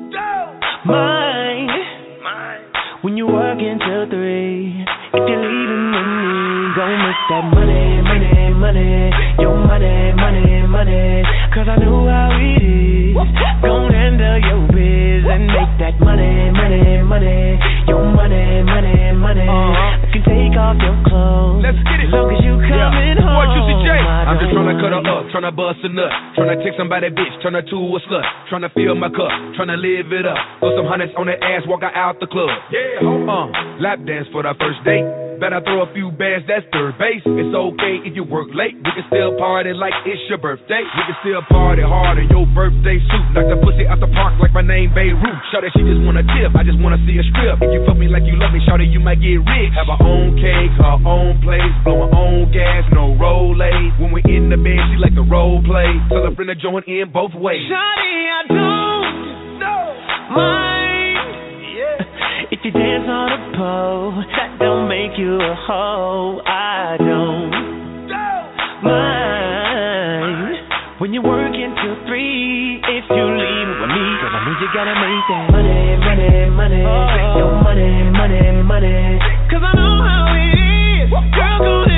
mind when you work until 3. If you're leaving with me, gon' make that money, money, money. Your money, money, money. 'Cause I know how it is. Gon' handle your biz and make that money, money, money. Your money, money, money. You can take off your clothes,
let's get it.
As long as you coming home.
Boy, Juicy J.
I'm just tryna cut her up, tryna bust a nut, tryna take somebody bitch, turn her to a slut, tryna fill my cup, tryna live it up. Throw some hundreds on that ass, walk her out the club. Yeah, lap dance for the first date. Better throw a few bands, that's third base. It's okay if you work late. We can still party like it's your birthday. We can still party hard in your birthday suit. Knock the pussy out the park like my name Beirut. Shawty, she just wanna tip, I just wanna see a strip. If you fuck me like you love me, shawty, you might get rich. Have her own cake, her own place, blow her own gas, no rollay. When we in the bed, she like to role play. Tell her friend to join in both ways.
Shawty, I don't mind if you dance on a pole. That don't make you a hoe. I don't mind when you work until 3. If you leave with me, cause I know you gotta make that money, money, money. Your money, money, money. Cause I know how it is. Girl, go ahead.